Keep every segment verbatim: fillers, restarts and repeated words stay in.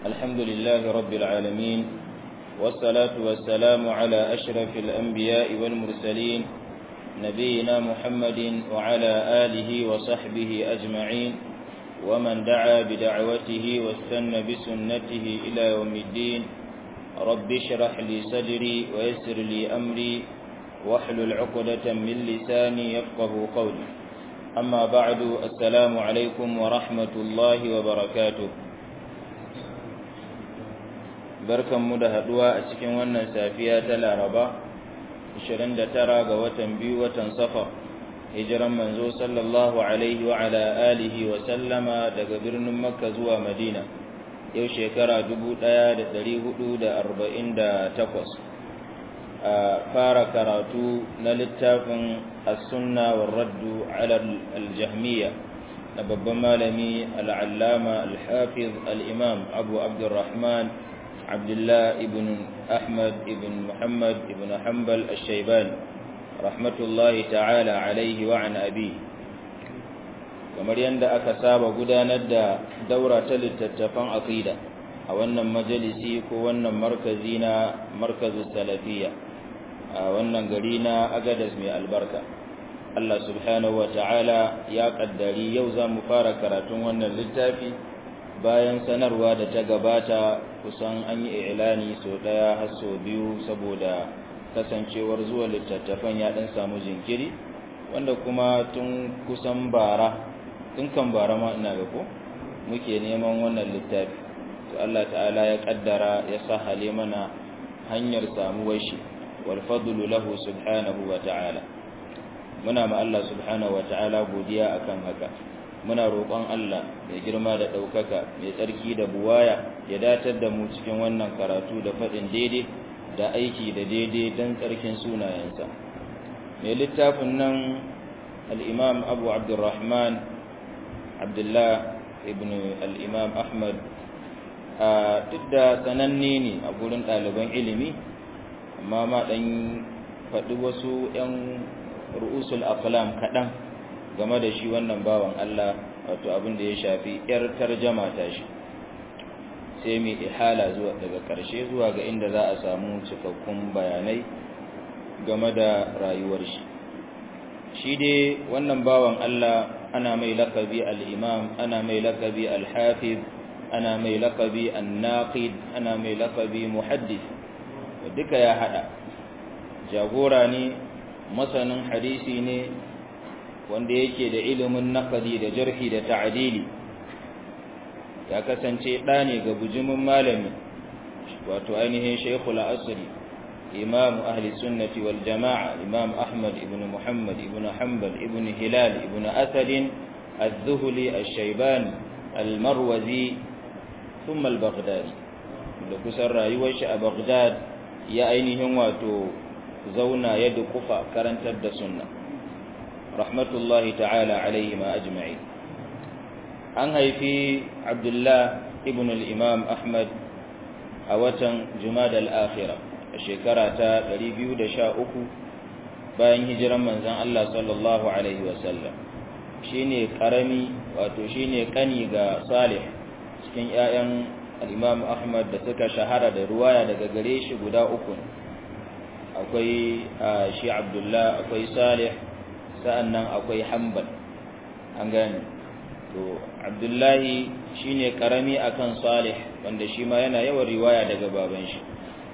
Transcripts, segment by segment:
الحمد لله رب العالمين والصلاة والسلام على أشرف الأنبياء والمرسلين نبينا محمد وعلى آله وصحبه أجمعين ومن دعا بدعوته واستنى بسنته إلى يوم الدين رب اشرح لي صدري ويسر لي أمري واحلل عقدة من لساني يفقه قولي أما بعد السلام عليكم ورحمة الله وبركاته barkanmu da haduwa a cikin wannan safiya ta Laraba ashirin da tara ga watan biyu watan Safar hijiran manzo sallallahu alaihi wa ala alihi wa sallama daga birnin Makka zuwa Madina yau shekara dubu ɗaya da ɗari hudu da arba'in da takwas a fara karatu na littafin as-sunna war raddu ala al-jahmiyya na babban malami al-allama al-hafiz al-imam Abu Abdurrahman عبد الله ابن أحمد ابن محمد ابن حنبل الشيباني رحمة الله تعالى عليه وعن أبيه kamar yadda aka saba gudanar da daura ta littattafan aqida a wannan majalisi ko wannan markazi na markazu salafiyya a wannan gari na Agadas mai albarka Allah subhanahu wa ta'ala ya kaddari yau za mu fara karatun wannan littafi bayan sanarwa da ta gabata kusan an yi ilani sau daya har sau biyu saboda kasancewar zuwa littattafan ya dan samu jinkiri wanda kuma tun kusan bara tun kan bara ma ina ga ko muke neman wannan littafi to Allah ta'ala ya kaddara ya sahale mana hanyar samuwar shi wal fadlu lahu subhanahu wa ta'ala muna ma Allah subhanahu wa ta'ala godiya akan haka muna roƙon Allah mai girma da ɗaukaka mai tsarki da buwaya ya datar da mu cikin wannan karatu da faɗin daidai da aiki da daidai don tsarkin sunayensa mai littafin nan al'imam abu abdurrahman abdullah ibn al'imam ahmad a duk da sananne ne a gurin ɗaliban ilimi amma ma ɗan faɗi wasu ‘yan ru'usul aqlam kaɗan game da shi wannan bawan Allah wato abin da ya shafi yar tarjama ta shi sai mai ihala zuwa daga ƙarshe zuwa ga inda za a samu cikakkun bayanai game da rayuwar shi shi dai wannan bawan Allah ana mai lakabi al-imam ana mai lakabi al-hafiz ana mai lakabi an-naqid ana mai lakabi muhaddis duka ya hada jagora ne masanin hadisi ne wanda yake da ilimin naqdi da jarhi da ta'dili ya kasance da ne ga bujumin malami wato ainihin shaykhul asri imam ahli sunnati wal jamaa imam ahmad ibn muhammad ibn hanbal ibn hilal ibn asad az-zuhli ash-shaybani al-marwazi thumma al-baghdadi da kusan rayuwar shi a baghdad ya ainihin wato zauna ya dukufa karantar da sunna rahmatullahi ta'ala alaihi ma ajma'i an haifi abdullah ibn al-imam ahmad a watan jumada al-akhirah a shekara ta ɗari biyu da sha uku bayan hijiran manzon Allah sallallahu alaihi wasallam shine karami wato shine kani ga salih cikin ƴaƴan al-imam ahmad da suka shahara da ruwaya daga gare shi guda uku akwai shi abdullah akwai salih sa'annan akwai hanbal an gane to abdullahi shine karami akan salih wanda shi ma yana yawan riwaya daga baban shi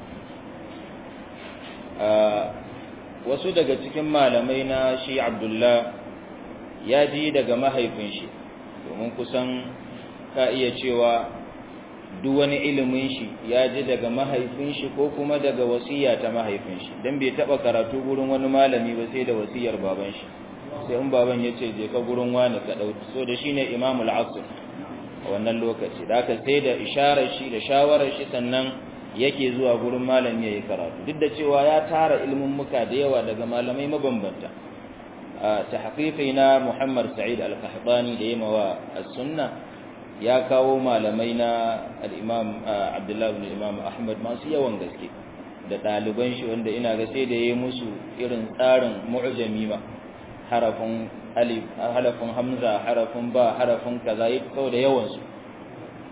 wasu daga cikin malamai na shi abdullah ya ji daga mahaifin shi domin kusan ka iya cewa duk wani ilimin shi ya ji daga mahaifin shi ko kuma daga wasiya ta mahaifin shi dan bai taba karatu gurin wani malami ba sai da wasiyar baban shi sai in baban ya ce je ka gurin wani ka dauki so da shine imamul asr a wannan lokaci da aka sai da isharar shi da shawarar shi sannan yake zuwa gurin malami yayin karatu duk da cewa ya tara ilimin muka da yawa daga malamai mabambanta a tahqiqi na Muhammad Sa'id Al-Qahtani da yema wa as-sunna ya kawo malamai na al-imam Abdullah ibn Imam Ahmad masu yawan gaske da ɗaliban shi wanda ina ga sai da yayi musu irin tsarin mu'jami ma harafin alif harafin hamza harafin ba harafin kaza yake saboda yawan su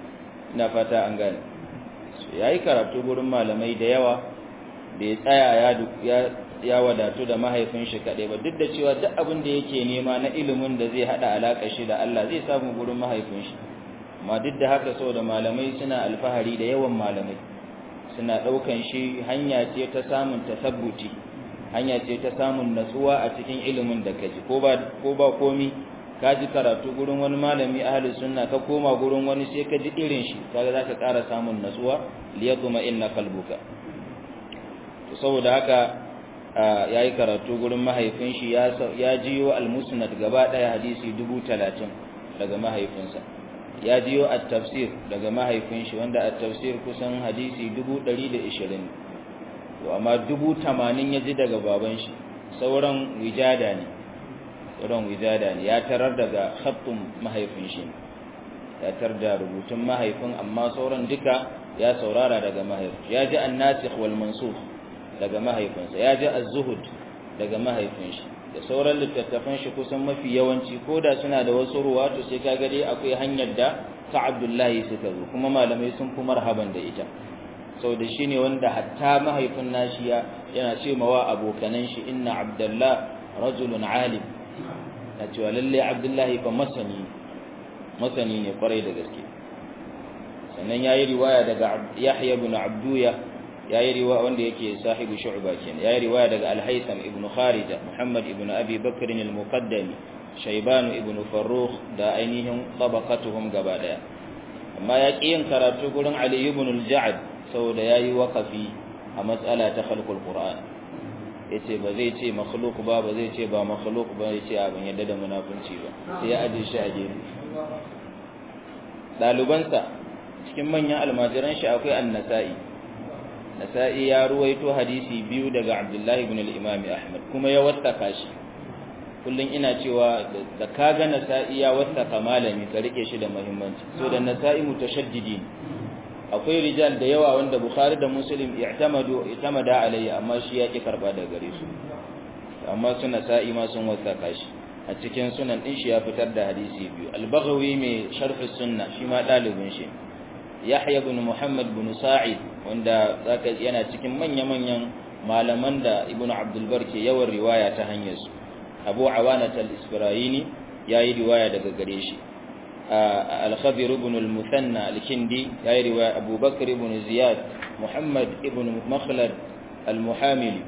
ina fata an gane yayi karatu gurin malamai da yawa bai tsaya ya ya wadatu da mahaifin shi kadai ba duk da cewa duk abin da yake nema na ilimin da zai hada alaka shi da Allah zai samu gurin mahaifin shi amma duk da haka saboda malamai suna alfahari da yawan malamai suna daukan shi hanya ce ta samun tasabbuti hanya ce ta samun natsuwa a cikin ilimin da kaji ko ba ko ba komi kaji karatu gurin wani malami ahli sunna ka koma gurin wani sai ka ji irin shi kaga zaka ƙara samun natsuwa liyatuma inna qalbuka to saboda haka yayi karatu gurin mahaifin shi ya ya jiyo al-musnad gaba daya hadisi dubu talatin daga mahaifinsa ya jiyo at-tafsir daga mahaifin shi wanda at-tafsir kusan hadisi dubu ɗari da ishirin to amma dubu tamanin ya ji daga baban shi sauran wijada ne sauran wijada ne ya tarar daga khattun mahaifin shi ya tar da rubutun mahaifin amma sauran duka ya saurara daga mahaifin ya ji an-nasikh wal mansukh daga mahaifinsa ya ji az-zuhud daga mahaifin shi da sauran littattafan shi kusan mafi yawanci koda suna da wasu ruwatu sai kaga dai akwai hanyar da ta Abdullahi suka zo kuma malamai sun fi marhaban da ita sau da shi ne wanda hatta mahaifin nashi yana ce mawa abokanan shi inna abdullah rajulun alim na cewa lalle abdullahi fa masani masani ne kwarai da gaske sannan yayi riwaya daga yahya ibn abduya yayi riwaya wanda yake sahibi shu'ba kenan yayi riwaya daga al-haytham ibn kharija muhammad ibn abi bakr al-muqaddami shayban ibn farrukh da ainihin tabaqatuhum gaba daya amma ya yin karatu gurin ali ibn al-ja'd saboda yayi waqafi a matsala ta khalqul qur'an yace ba zai ce makhluq ba ba zai ce ba makhluq ba yace abin yadda da munafunci ba sai ya aje shi a gefe dalibansa cikin manyan almajiran shi akwai an-nasa'i nasa'i ya ruwaito hadisi biyu daga abdullahi ibn al-imam ahmad kuma ya wattaka shi kullun ina cewa da kaga nasa'i ya wattaka malami ka rike shi da muhimmanci so da nasa'i mutashaddidi akwai rijal da yawa wanda bukhari da muslim i'tamadu i'tamada alayya amma shi yake karba daga gare su amma suna sa'i ma sun wasaka shi a cikin sunan din shi ya fitar da hadisi biyu al-baghawi mai sharh sunna shi ma dalibin shi yahya ibn muhammad ibn sa'id wanda zaka yana cikin manya-manyan malaman da ibnu abdul bar ke yawan riwaya ta hanyar su abu awanat al-isfirayini yayi riwaya daga gare shi الخضر بن المثنى الكندي يا رواية أبو بكر بن زياد محمد بن مخلد المحاملي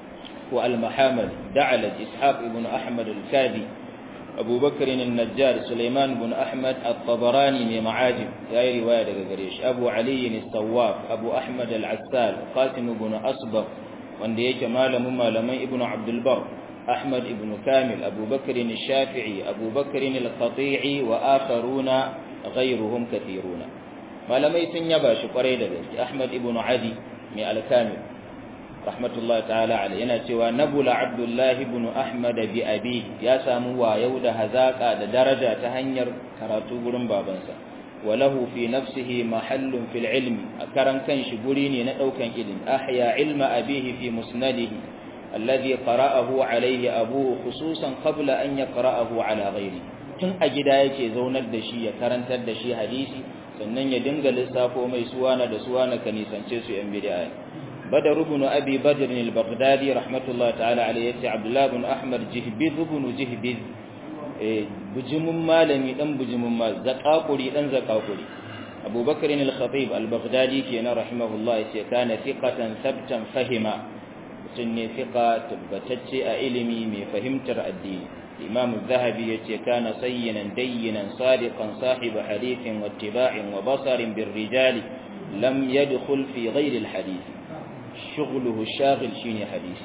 والمحامل دعلج إسحاق بن أحمد الكادي أبو بكر النجار سليمان بن أحمد الطبراني من معاجم يا رواية غريش أبو علي الصواب أبو أحمد العسال قاسم بن أصبغ وانديك مال ممالمي ابن عبد البر أحمد بن كامل أبو بكر الشافعي أبو بكر القطيع وآخرون غيرهم كثيرون ما لم يسن يباش قريدا أحمد بن عدي من الكامل رحمة الله تعالى عليه ينتوى نبل عبد الله بن أحمد بأبيه يا ساموا يود هذاك درجة تهنير كراتو قرن بابنسا وله في نفسه محل في العلم أكرم كان شبريني نأو كان إذن أحيا علم أبيه في مسنده الذي قرأه عليه أبوه خصوصا قبل أن يقرأه على غيره tun a gida yake zaunar da shi ya karantar da shi hadisi sannan ya dinga lissafo mai suwana da suwana ka nisance su yan bid'a badar ibn abi badr al-baghdadi rahmatullahi ta'ala alayhi yace abdullah ibn ahmad jihbiz ibn jihbiz eh bujumun malami dan bujumun ma zakakuri dan zakakuri abubakar al-khatib al-baghdadi kenan rahimahullah yace kana thiqatan thabtan fahima sunni thiqa tabbatacce a ilimi mai fahimtar addini imam az-zahabi yace kana sayyinan dayyinan sadiqan sahib hadithin wa ittiba'in wa basarin bir rijali lam yadkhul fi ghayri al-hadith shughluhu shaghil shini hadith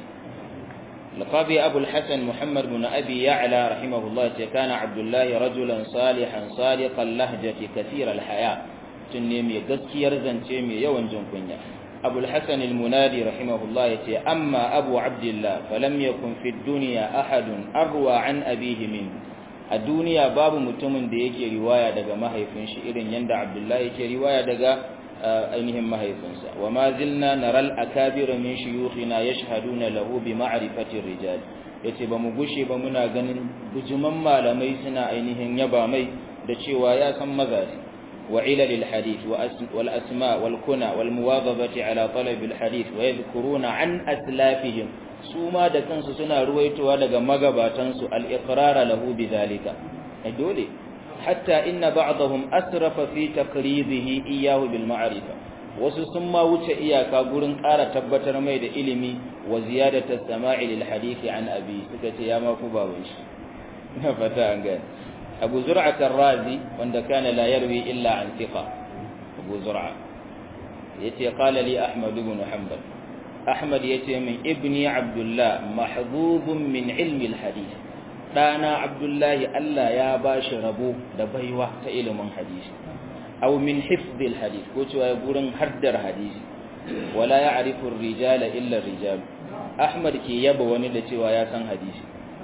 لقب أبو الحسن محمد بن أبي يعلى رحمه الله كان عبد الله رجلا صالحا صادق اللهجة كثير الحياة تنمي قسكي يرزن تيمي يوان جنكنيا أبو الحسن المنادي رحمه الله يتي أما أبو عبد الله فلم يكن في الدنيا أحد أروى عن أبيه منه الدنيا باب متمن دي يكي رواية دقا ما هيفنش إذن يندى عبد الله يكي رواية دقا أينهم ما هيفنسا وما زلنا نرى الأكابر من شيوخنا يشهدون له بمعرفة الرجال yace ba mu gushe ba muna ganin bujuman malamai suna ainihin yaba mai da cewa ya san mazaje وعلل الحديث والأسماء والكنى والمواظبة على طلب الحديث ويذكرون عن أسلافهم سوما دكان سنا رويتوا daga magabatansu al-iqrar lahu bidhalika dole hatta inna ba'dahum asrafa fi taqridihi iyyahu bil ma'rifa wasu sun ma wuce iyaka gurin ƙara tabbatar mai da ilimi wa ziyadatu as-sama'i lil hadith an abi suka ce ya ma ku baban shi na fata an gani abu zur'a ar-razi wanda kana la yarwi illa an thiqa abu zur'a yace qala li ahmad ibn hanbal ahmad yace min ibni abdullah mahdhubun min ilmi al-hadith dana abdullahi Allah ya bashi rabo da baiwa ta ilimin hadisi aw min hifdh al-hadith ko cewa gurin haddar hadisi wala ya'rifu ar-rijala illa ar-rijal ahmad ke yaba wani da cewa ya san hadisi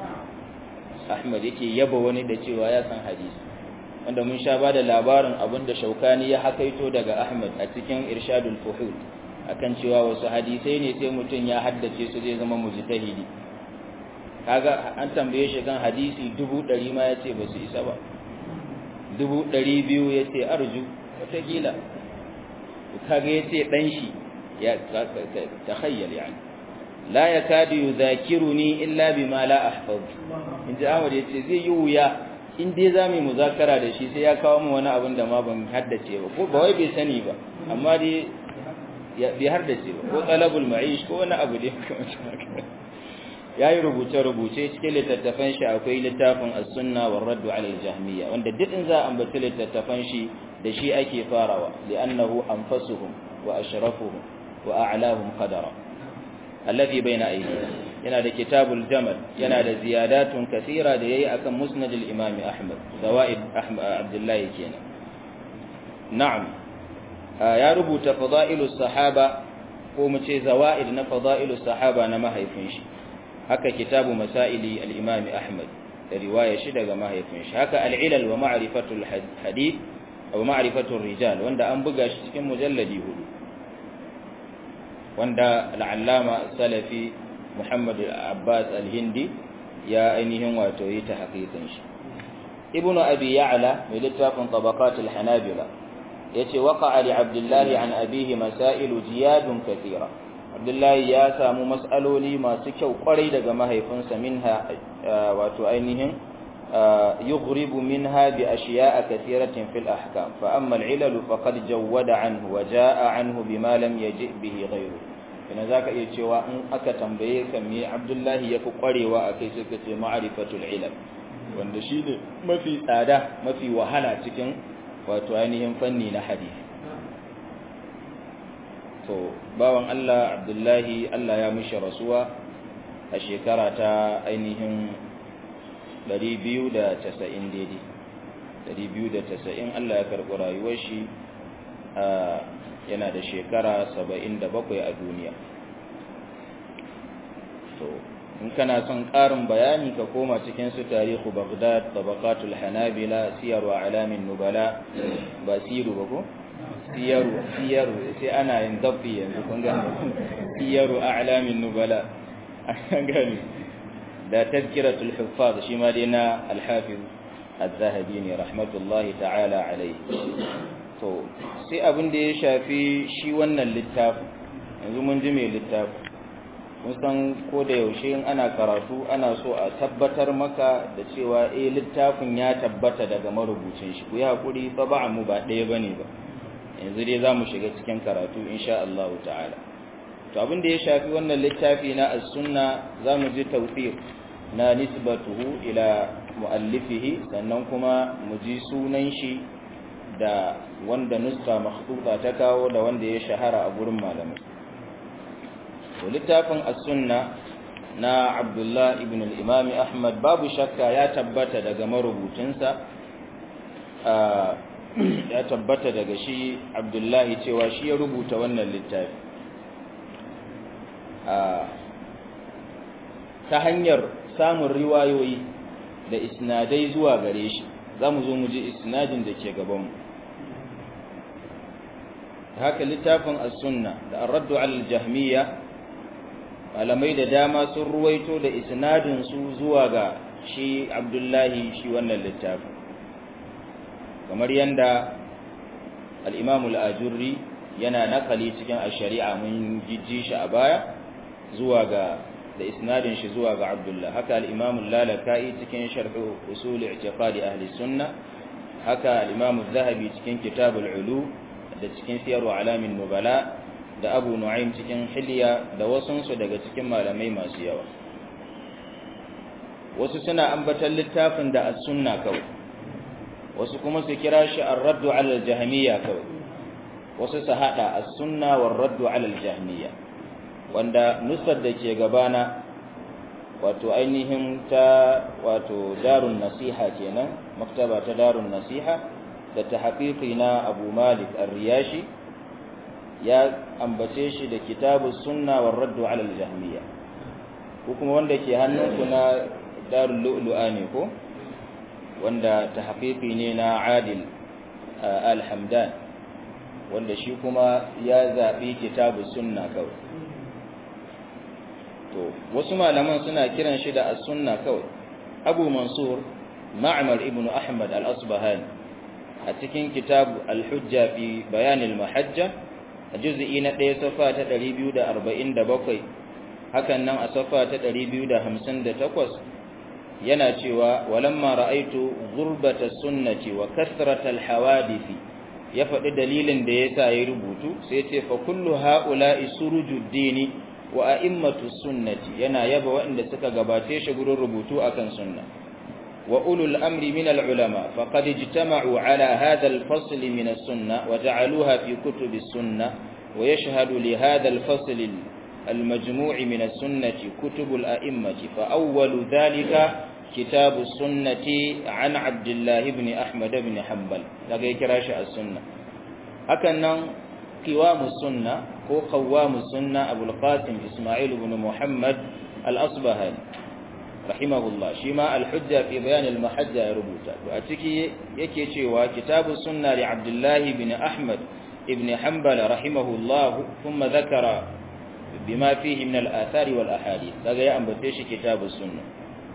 Ahmad yake yaba wani da cewa ya san hadisi wanda mun sha bada labarin abinda Shaukani ya hakaito daga Ahmad a cikin Irshadul Fuhul akan cewa wasu hadisai ne sai mutun ya haddace su zai zama mujtahidi kaga an tambaye shi kan hadisi dubu ɗari ma yace ba su isa ba dubu ɗari biyu yace arju wata gila kaga yace dan shi ya takhayyal yani la yakadu yudhakiruni illa bima la ahfaz inji Ahmad yace zai yi wuya in dai zamu muzakara da shi sai ya kawo mu wani abin da ma ban haddace ba ko ba wai bai sani ba amma dai ya bi haddace ba ko talabul ma'ish ko wani abu dai yayi rubuce rubuce cikin littattafan shi akwai littafin as-sunna war radd ala al-jahmiyya wanda duk in za a ambaci littattafan shi da shi ake farawa li'annahu anfasuhum wa ashrafuhum wa a'lahum qadara alladhi bayna aydihim yana da kitabul jamal yana da ziyadatun kathira da yayi akan musnad al-imam ahmad zawaid ahmad abdullah kenan na'am ya rubuta fadailus sahaba ko mu ce zawaid na fadailus sahaba na mahaifin shi haka kitabu masaili al-imam ahmad da riwaya shi daga mahaifin shi haka al-ilal wa ma'rifatul hadith aw ma'rifatur rijal wanda an buga shi cikin mujalladi hudu wanda al'allama salafi Muhammad Abbas al-Hindi ya ainihin wato yi ta hakikin shi ibnu abi ya'la mai littafin tabaqat al-hanabila yace waqa'a li abdullah an abihi masailu jiyadun kathira abdullah ya samu mas'aloli masu kyau kwarai daga mahaifinsa minha wato ainihin yughribu minha bi ashiya'a kathiratin fil ahkam fa amma al-ilal faqad jawwada anhu wa jaa'a anhu bima lam yaji bihi ghayru kana zaka iya cewa in aka tambaye ka me abdullahi yafi kwarewa akai sai ka ce ma'rifatul ilal wanda shine mafi tsada mafi wahala cikin wato ainihin fanni na hadisi to bawan Allah abdullahi Allah ya mishi rasuwa a shekara ta ainihin ɗari biyu da casa'in daidai ɗari biyu da casa'in Allah ya karɓi rayuwar shi yana da shekara saba'in da bakwai a duniya to in kana son ƙarin bayani ka koma cikin su tarihu Baghdad tabaqatul hanabila siyaru alamin nubala ba siru ba ko siyaru siyaru sai ana yin dabbi yanzu kun gane siyaru a'lamin nubala an gane da tazkiratul huffaz shi ma dai na al-hafiz az-zahabi ne rahmatullahi ta'ala alayhi to sai abin da ya shafi shi wannan littafi yanzu mun ji mai littafi mun san ko da yaushe in ana karatu ana so a tabbatar maka da cewa eh littafin ya tabbata daga marubucin shi ku yi hakuri fa ba mu ba ɗaya bane ba yanzu dai zamu shiga cikin karatu insha Allah ta'ala to abin da ya shafi wannan littafi na as-sunna zamu ji tawfiq na nisbatuhu ila muallifihi sannan kuma mu ji sunan shi da wanda nuska makhtuta ta kawo da wanda ya shahara a gurin malamai to littafin as-sunna na Abdullah ibn al-Imam Ahmad babu shakka ya tabbata daga marubucinsa ya tabbata daga shi Abdullah cewa shi ya rubuta wannan littafi ta hanyar samun riwayoyi da isnadai zuwa gare shi zamu zo mu ji isnadin da ke gaban mu haka littafin as-sunna da ar-radd 'ala al-jahmiyya malamai da dama sun ruwaito da isnadin su zuwa ga shi Abdullahi shi wannan littafin kamar yanda al-imam al-ajurri yana nakali cikin ash-shari'a mun jijji shi a baya zuwa ga da isnadin shi zuwa ga Abdullah haka al-imam al-lalaka'i cikin sharh usul i'tiqadi ahli sunnah haka al-imam az-zahabi cikin kitab al-ulu da cikin siyar alamin nubala da abu nu'aym cikin hilya da wasunsu daga cikin malamai masu yawa wasu suna ambatan littafin da as-sunna kawai wasu kuma su kira shi ar-raddu 'ala al-jahmiyya kawai wasu su hada as-sunna war-raddu 'ala al-jahmiyya wanda nusar da ke gabana wato ainihin ta wato darun nasiha kenan maktaba ta darun nasiha da tahqiqi na Abu Malik ar-Riyashi ya ambace shi da kitabus sunna war-raddu 'ala al-jahmiyya ko kuma wanda ke hannunku na darul lu'lu'a ne ko wanda tahqiqi ne na Adil al-Hamdan wanda shi kuma ya zabi kitabus sunna kawai to wasu malaman suna kiran shi da as-sunna kawai Abu Mansur Ma'mar ibn Ahmad al-Asbahani a cikin kitab al-Hujja fi bayan al-Mahajja a juz'i na ɗaya safa ta ɗari biyu da arba'in da bakwai hakan nan a safa ta ɗari biyu da hamsin da takwas yana cewa walamma ra'aitu ghurbata sunnati wa kasrata al-hawadith ya faɗi dalilin da yasa ya rubutu sai ce fa kullu ha'ula'i surujud dini wa a'immatu sunnati yana yaba waɗanda suka gabace shi gurin rubutu akan sunna wa ulul amri min al-ulama faqad ijtama'u ala hadha al-fasl min as-sunnah wa ja'aluha fi kutub as-sunnah wa yashhadu li hadha al-fasl al-majmu' min as-sunnati kutub al-a'immati fa awwalu dhalika kitab as-sunnati an Abdullah ibn Ahmad ibn Hanbal daga kira shi as-sunnah hakan nan qiwamus sunnah ko qawamus sunnah Abu al-Qasim Isma'il ibn Muhammad al-Asbahani rahimahullah shi ma al-hujja fi bayan al-mahajja ya rubuta to a ciki yake cewa kitabus sunna li Abdullah ibn Ahmad ibn Hanbal rahimahullah thumma dhakara bima fihi min al-athari wal ahadith daga ya ambace shi kitabus sunna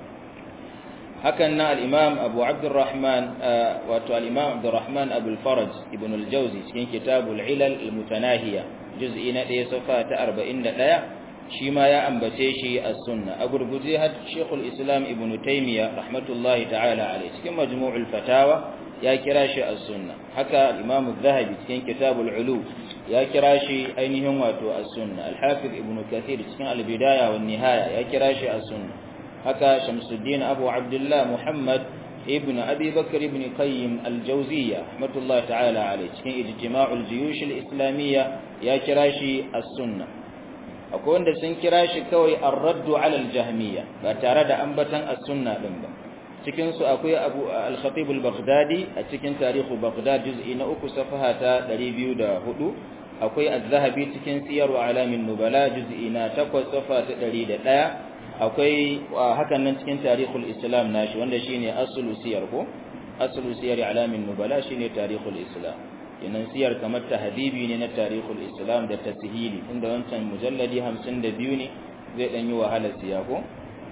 hakan na al-imam Abu Abdurrahman wato al-imam Abdurrahman Abu al-Faraj ibn al-Jawzi cikin kitabul ilal al-mutanahiya juz'i na ɗaya safa ta arba'in da ɗaya shi ma ya ambace shi as-sunna a gurguje har Sheikhul Islam Ibn Taymiyyah rahmatullahi ta'ala alayhi cikin Majmu'ul Fatawa ya kira shi as-sunna haka Imam Az-Zahabi cikin Kitabul Ulu ya kira shi ainihin wato as-sunna Al-Hafiz Ibn Kathir cikin Al-Bidaya wan Nihaya ya kira shi as-sunna haka Shamsuddin Abu Abdullah Muhammad ibn Abi Bakr ibn Qayyim al-Jawziyya rahmatullahi ta'ala alayhi cikin Ijtima'ul Juyush al-Islamiyya ya kira shi as-sunna akwai wanda sun kira shi kawai ar-raddu 'ala al-jahmiyya ba tare da ambatan as-sunna din ba cikin su akwai Abu al-Khatib al-Baghdadi a cikin tarihu Baghdad juz'i na uku safaha ta ɗari biyu da hudu akwai Az-Zahabi cikin Siyar wa Alamin Nubala juz'i na takwas safaha ta ɗari da ɗaya akwai hakan nan cikin tarihul Islam nashi wanda shine aslu siyar ko aslu siyar Alamin Nubala shine tarihul Islam yanan siyar kamar tahdibi ne na tarihul Islam da tashili inda wancan mujalladi hamsin da biyu ne zai dan yi wahala siya ko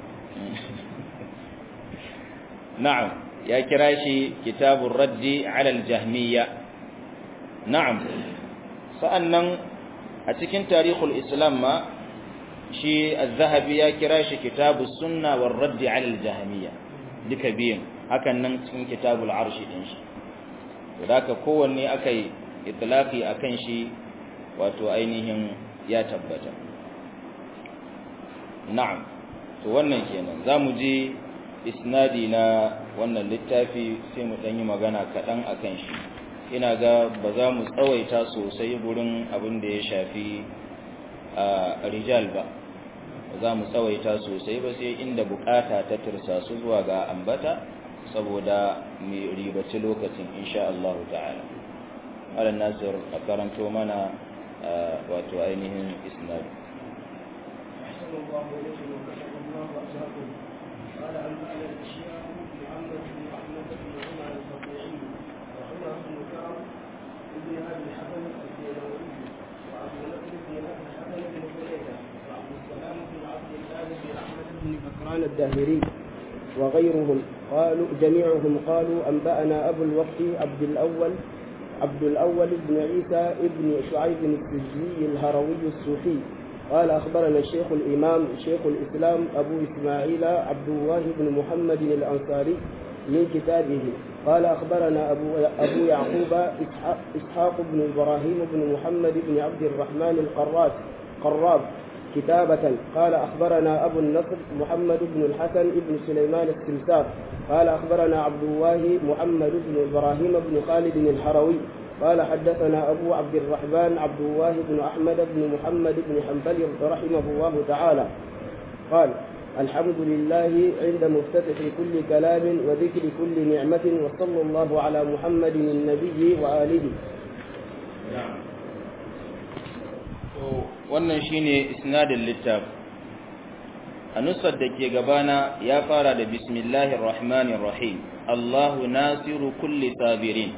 na'am ya kira shi kitabur raddi ala al-jahmiyya na'am sa'annan a cikin tarihul Islam ma shi az-Zahabi ya kira shi kitabus sunna war raddi ala al-jahmiyya duka biyan hakan nan cikin kitabul arshi din shi wadaka kowanne aka yi itlaqi akan shi wato ainihin ya tabbata na'am to wannan kenan zamu ji isnadi na wannan littafi sai mu dan yi magana kadan akan shi ina ga ba za mu tsawaita sosai gurin abin da ya shafi a rijal ba ba za mu tsawaita sosai ba sai inda bukata ta tursa su zuwa ga ambata saboda mu ribaci lokacin insha Allah ta'ala ala nasir a karanto mana wato ainihin isnad قال عن على الشيخ محمد بن احمد بن عمر الفقيهي وعمر بن كعب بن ابي الحسن الديلوي وعبد النصر بن ابي الحسن بن حنيفه وعبد السلام بن عبد الله بن احمد بن بكران الداهري وغيرهم قالوا جميعهم قالوا أنبأنا أبو الوقت عبد الأول عبد الأول بن عيسى بن شعيب السجلي الهروي الصوفي قال أخبرنا الشيخ الإمام شيخ الإسلام أبو إسماعيل عبد الله بن محمد الأنصاري من كتابه قال أخبرنا أبو, أبو يعقوب إسحاق, إسحاق بن إبراهيم بن محمد بن عبد الرحمن القراد قراب كتابة قال أخبرنا أبو النصر محمد بن الحسن بن سليمان السمسار قال أخبرنا عبد الله محمد بن إبراهيم بن خالد الحروي قال حدثنا أبو عبد الرحمن عبد الله بن أحمد بن محمد بن حنبل رحمه الله تعالى قال الحمد لله عند مفتتح كل كلام وذكر كل نعمة وصلى الله على محمد النبي وآله. wannan shine isnadin littaf a nusar da ke gabana ya fara da bismillahir rahmanir rahim Allahu nasiru kulli sabirin.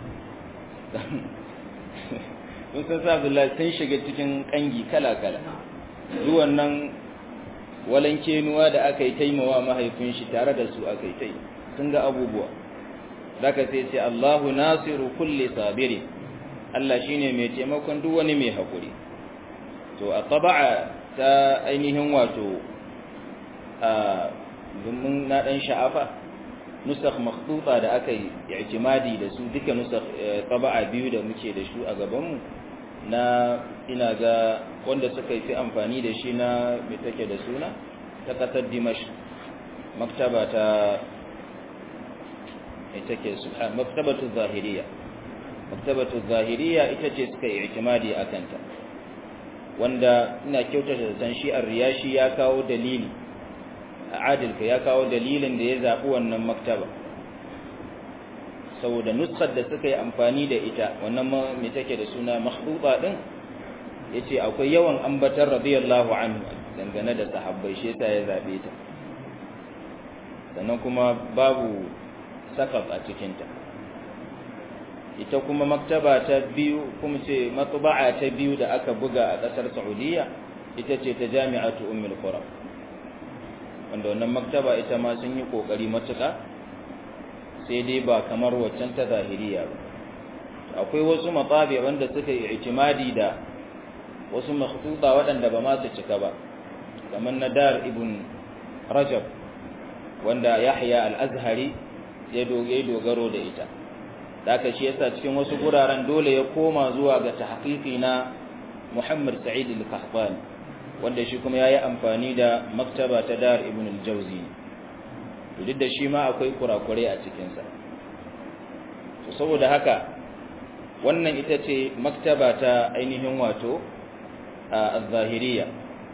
mun san Abdullahi sun shiga cikin kangi kala-kala duk wannan walankenuwa da aka yi taimawa mahaifin shi tare da su aka yi tai sun ga abubuwa zaka sai ce Allahu nasiru kulli sabirin, Allah shine mai taimakon duk wani mai hakuri. to a taba'a ta ainihin wato a domin na dan sha'afa nusakh makhtuta da aka yi i'timadi da su duka nusakh taba'a biyu da muke da su a gaban mu na ina ga wanda suka yi amfani da shi na me take da suna ta kasar Dimashq maktaba ta ita ke subhan maktabatu zahiriya maktabatu zahiriya ita ce suka yi i'timadi akan ta wanda ina kyautata da san shi ar-riyashi ya kawo dalili adil ka ya kawo dalilin da ya zabi wannan maktaba saboda nuskar da suka yi amfani da ita wannan me take da suna makhduba din yace akwai yawan ambatar radiyallahu anhu dangane da sahabbai shi yasa ya zabe ta sannan kuma babu sakaf a cikin ta ita kuma maktaba ta biyu kuma ce matba'a ta biyu da aka buga a kasar Saudiya ita ce ta Jami'atu Ummul Qura wanda wannan maktaba ita ma sun yi kokari matuƙa sai dai ba kamar waccan ta zahiriya ba akwai wasu matabi wanda suka yi i'timadi da wasu makhtuta waɗanda ba ma su cika ba kamar na Dar ibn Rajab wanda Yahya al-Azhari ya dogaro da ita haka shi yasa cikin wasu guraren dole ya koma zuwa ga tahqiqi na Muhammad Sa'id al-Qahtani wanda shi kuma yayi amfani da maktaba ta Dar ibn al-Jawzi to duk da shi ma akwai kurakure a cikin sa to saboda haka wannan ita ce maktaba ta ainihin wato az-zahiriyya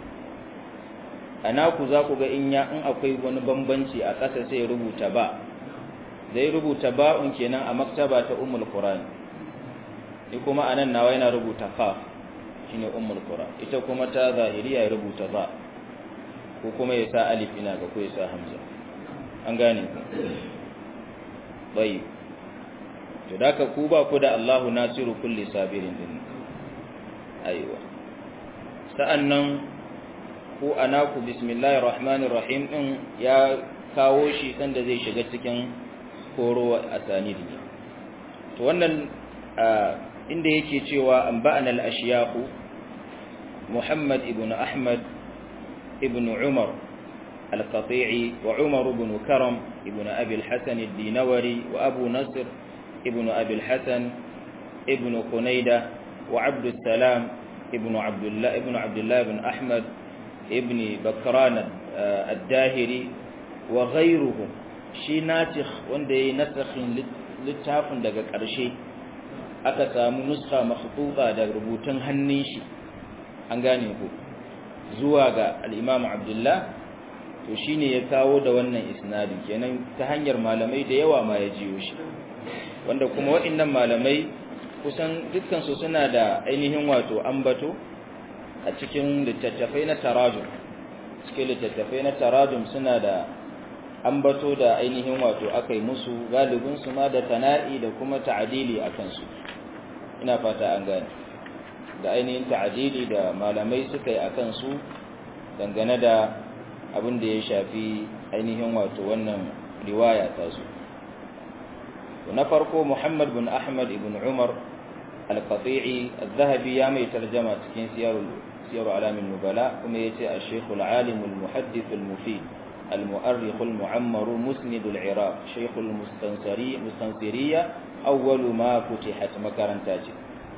ana ku za ku ga in ya in akwai wani bambanci a ƙasa sai rubuta ba zai rubuta ba'un kenan a maktaba ta ummul qur'an ni kuma anan nawa yana rubuta fa shine ummul qur'an ita kuma ta zahiriya ya rubuta ba ko kuma ya sa alif ina ga ko ya sa hamza an gane ku bai to daka ku ba ku da Allahu nasiru kulli sabirin din aiwa sa'annan ku anaku bismillahir rahmanir rahim din ya kawo shi sanda zai shiga cikin koro asanidi to wannan inda yake cewa anba'ana al-ashyaq Muhammad ibn Ahmad ibn Umar al-Qati'i wa Umar ibn Karam ibn Abi al-Hasan ad-Dinawari wa Abu Nasr ibn Abi al-Hasan ibn Qunayda wa Abd salam ibn Abdullah ibn Abdullah ibn Ahmad ibn Bakran ad-Dahiri wa ghayruhum shi nasikh wanda yayi nasakhin littafin daga ƙarshe aka samu nuska makhtuba da rubutun hannun shi an gane ku zuwa ga al-Imam Abdullah to shine ya kawo da wannan isnadi kenan ta hanyar malamai da yawa ma ya jiyo shi wanda kuma waɗannan malamai kusan dukkan su suna da ainihin wato ambato a cikin littattafai na tarajum cikin littattafai na tarajum suna da ambato da ainihin wato akai musu galibin su ma da tana'i da kuma ta'dili akan su ina fata an gane da ainihin ta'dili da malamai suka yi akan su dangane da abin da ya shafi ainihin wato wannan riwaya ta su ونفرق محمد بن أحمد بن عمر القطيعي الذهبي يامي ترجمة تكين سيار سير أعلام النبلاء كما يتي الشيخ العالم المحدث المفيد المؤرخ المعمر مسند العراق شيخ المستنصري مستنصرية أول ما فتحت مكارن تاجي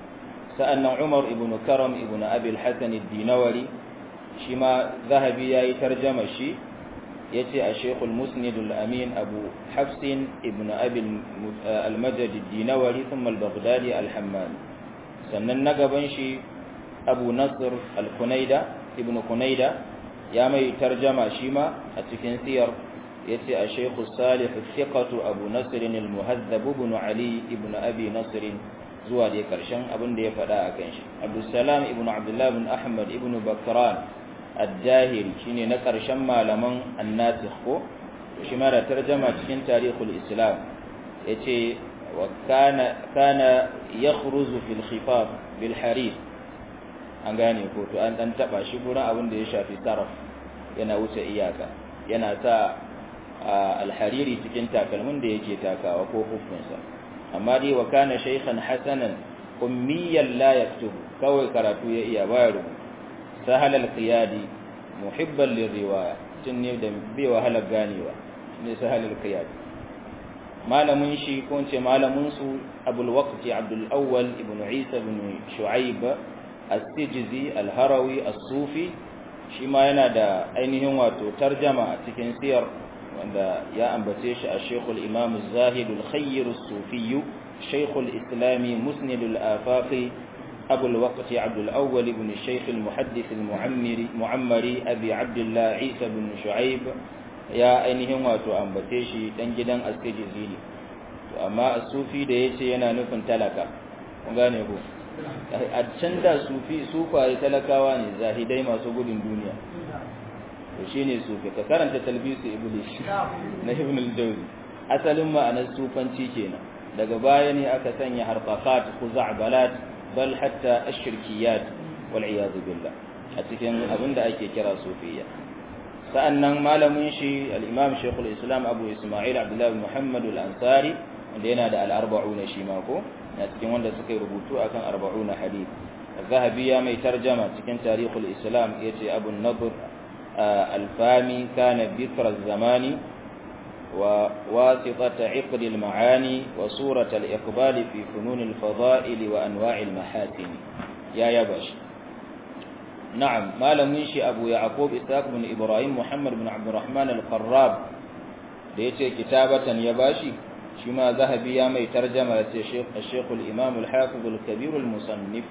سألنا عمر بن كرم بن أبي الحسن الدينوري شما ذهبي يترجم شي يتي الشيخ المسند الأمين أبو حفص ابن أبي المجد الدينوري ثم البغدادي الحماني سنن نقبن شي أبو نصر الكنيدة ابن كنيدة يا مي ترجمة شيما أتكن سير يتي الشيخ الصالح الثقة أبو نصر المهذب بن علي ابن أبي نصر زواد كرشن أبن دي فدا أكنش عبد السلام ابن عبد الله بن أحمد ابن بكران الجاهلي شيني نكرشن مالمن الناسخ شما ترجمة تكن تاريخ الإسلام يتي وكان كان يخرز في الخفاف بالحرير an gane ko to an dan taba shi gurin abin da ya shafi sarf yana wuce iyaka yana sa alhariri cikin takalmin da yake takawa ko hukunsa amma dai wa kana shaykhan hasanan ummiyan la yaktubu kawai karatu ya iya baya rubu sahal alqiyadi muhibban lirriwaya tunne da bai wahala ganewa ne sahal alqiyadi malamin shi ko ce malamin su abul waqti abdul awwal ibn isa ibn shu'aib as-sijzi al-harawi as-sufi shi ma yana da ainihin wato tarjama a cikin siyar wanda ya ambace shi a Sheikhul Imam Az-Zahid al-Khayyir as-Sufi Sheikh al-Islam Musnid al-Afaqi Abu al-Waqt Abd al-Awwal ibn Sheikh al-Muhaddith al-Mu'ammari Mu'ammari Abi Abdullah Isa ibn Shu'aib ya ainihin wato ambace shi dan gidan as-Sijzi to amma as-Sufi da yace yana nufin talaka kun gane ko a can da sufi sufaye talakawa ne zahidai masu gudun duniya to shine sufi ka karanta talbisu iblis na ibn al-jawzi asalin ma'anar sufanci kenan daga baya ne aka sanya harfaqat khuza'balat bal hatta ash-shirkiyat wal iyad billah a cikin abinda ake kira sufiyya sa'annan malamin shi al-imam shaykhul islam abu isma'il abdullah bin muhammad al-ansari wanda yana da al-arba'una shi ma ko na cikin wanda suka yi rubutu akan arba'una hadith az-zahabi ya mai tarjama cikin tarihul islam yace abu an-nadr al-fami kana bikra az-zamani wa wasitata 'iqd al-ma'ani wa surat al-iqbal fi funun al-fada'il wa anwa' al-mahasin ya yabash na'am malamin shi abu yaqub ishaq bin ibrahim muhammad bin abd الرحمن al-qarrab da yace kitabatan ya bashi shi ma zahabi ya mai tarjama ce Sheikh al-Imam al-Hafiz al-Kabir al-Musannif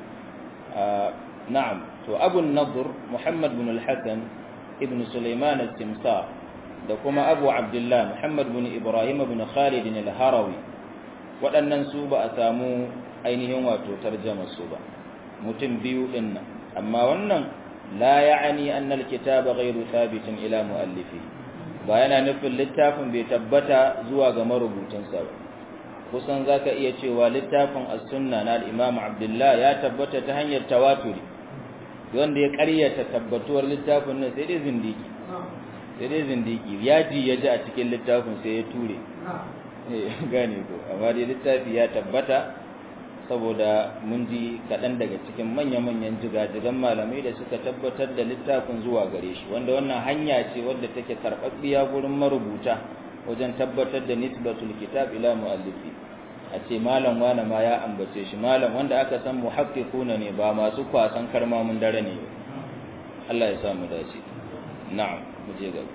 na'am to Abu an-Nadr Muhammad bin al-Hasan ibn Sulaiman al-Timsar da kuma Abu Abdullah Muhammad bin Ibrahim bin Khalid al-Harawi waɗannan su ba a samu ainihin wato tarjama su ba mutum biyu din nan amma wannan la ya'ani anna al-kitaba ghayru thabitin ila mu'allifihi ba yana nufin littafin bai tabbata zuwa ga marubutansa ba kusan zaka iya cewa littafin as-sunna na al-Imam Abdullah ya tabbata ta hanyar tawaturi wanda ya ƙaryata tabbatuwar littafin nan sai dai zindiki sai dai zindiki ya ji ya ji a cikin littafin sai ya ture eh gane ko amma dai littafi ya tabbata saboda mun ji kaɗan daga cikin manya-manyan jigajigan malamai da suka tabbatar da littafin zuwa gare shi wanda wannan hanya ce wadda take karɓaɓɓiya gurin marubuta wajen tabbatar da nisbatul kitab ila muallifi a ce malam wani ma ya ambace shi malam wanda aka san muhaqqiquna ne ba masu kwasan karmamin dare ne Allah ya sa mu dace na'am mu je gaba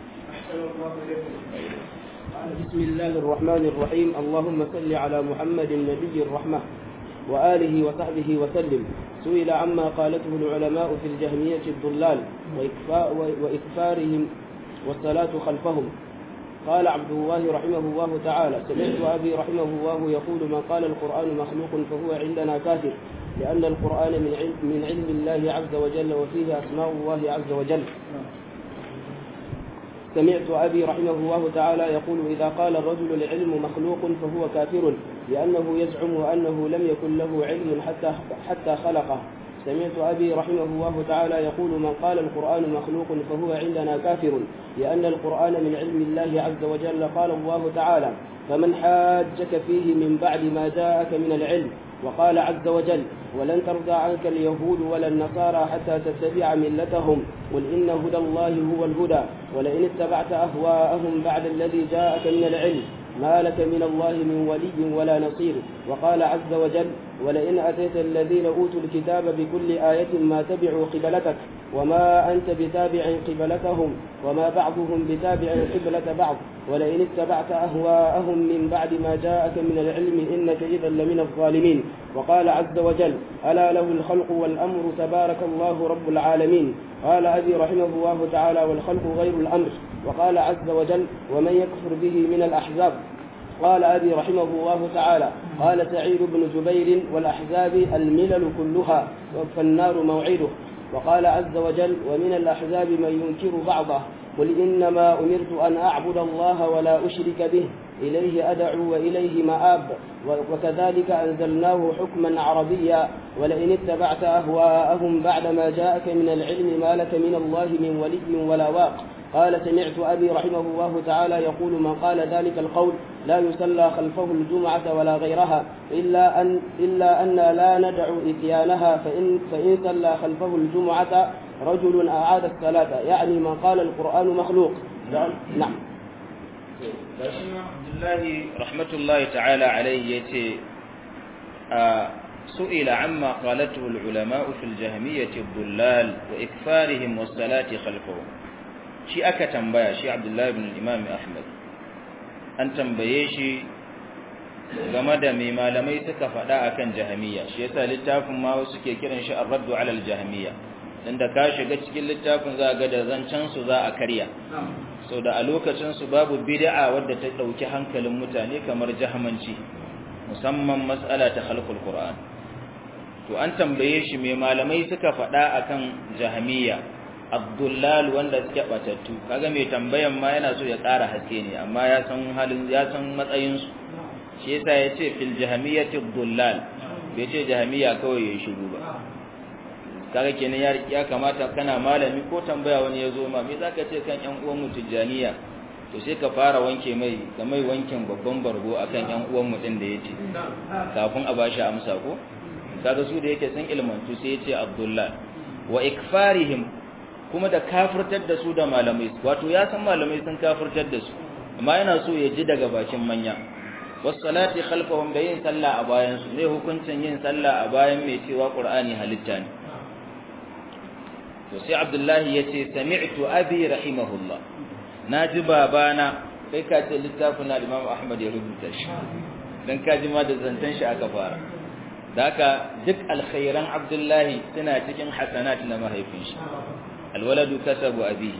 بسم الله الرحمن الرحيم اللهم صل على محمد نبي الرحمة وآله وصحبه وسلم سئل عما قالته العلماء في الجهمية الضلال وإكفارهم والصلاة خلفهم قال عبد الله رحمه الله تعالى سمعت أبي رحمه الله يقول من قال القرآن مخلوق فهو عندنا كافر لأن القرآن من علم, من علم الله عز وجل وفيه أسماء الله عز وجل سمعت أبي رحمه الله تعالى يقول إذا قال الرجل العلم مخلوق فهو كافر لأنه يزعم أنه لم يكن له علم حتى حتى خلقه سمعت أبي رحمه الله تعالى يقول من قال القرآن مخلوق فهو عندنا كافر لأن القرآن من علم الله عز وجل. قال الله تعالى فمن حاجك فيه من بعد ما جاءك من العلم. وقال عز وجل ولن ترضى عنك اليهود ولا النصارى حتى تتبع ملتهم قل إن هدى الله هو الهدى ولئن اتبعت أهواءهم بعد الذي جاءك من العلم ما لك من الله من ولي ولا نصير. وقال عز وجل ولئن أتيت الذين أوتوا الكتاب بكل آية ما تبعوا قبلتك وما أنت بتابع قبلتهم وما بعضهم بتابع قبلة بعض ولئن اتبعت أهواءهم من بعد ما جاءك من العلم إنك إذا لمن الظالمين. وقال عز وجل ألا له الخلق والأمر تبارك الله رب العالمين. قال أبي رحمه الله تعالى والخلق غير الأمر. وقال عز وجل ومن يكفر به من الأحزاب. قال أبي رحمه الله تعالى قال سعيد بن جبير والأحزاب الملل كلها فالنار موعده. وقال عز وجل ومن الأحزاب من ينكر بعضه قل إنما أمرت أن أعبد الله ولا أشرك به إليه أدعو وإليه مآب. وكذلك أنزلناه حكما عربيا ولئن اتبعت أهواءهم بعدما جاءك من العلم ما لك من الله من ولي ولا واق. قال سمعت أبي رحمه الله تعالى يقول من قال ذلك القول لا يصلى خلفه الجمعة ولا غيرها إلا أن إلا أن لا ندع إتيانها فإن فإن صلى خلفه الجمعة رجل أعاد الصلاة يعني من قال القرآن مخلوق. نعم. عبد الله رحمة الله تعالى عليه يتي سئل عما قالته العلماء في الجهمية الضلال وإكفارهم والصلاة خلفهم. shi aka tambaya shi Abdullahi ibn Imam Ahmad an tambaye shi game da mai malamai suka faɗa akan jahmiya shi yasa littafin ma wasu ke kiran shi ar-radd 'ala al-jahmiya dan da ka shiga cikin littafin za ga da zancan su za a karya so da a lokacin su babu bid'a wadda ta dauki hankalin mutane kamar jahmanci musamman mas'ala ta khalqul Qur'an to an tambaye shi mai malamai suka faɗa akan jahmiya Abdullal wanda suke batattu kaga mai tambayan ma yana so ya ƙara haske ne amma ya san halin ya san matsayin su shi yasa yace fil jahmiyyati Abdullal bai ce jahmiya kawai ya shiru ba kaga kenan ya ya kamata kana malami ko tambaya wani yazo ma me zaka ce kan ƴan uwan mu tijaniya to sai ka fara wanke mai ga mai wankin babban bargo akan ƴan uwan mu din da yace kafin a bashi amsa ko kaga su da yake san ilmantu sai yace Abdullal wa ikfarihim kuma da kafirtar da su da malamai wato ya san malamai sun kafirtar da su amma yana so ya ji daga bakin manya wassalati khalfahum da yin sallah a bayan su ne hukuncin yin sallah a bayan mai cewa qur'ani halitta ne to sai abdullahi yace sami'tu abi rahimahullah naji babana kai ka ce littafin na Imam Ahmad ya rubuta shi dan kaji ma da zantan shi aka fara da haka duk alkhairan abdullahi suna cikin hasanat na mahaifin shi الولد كسب أبيه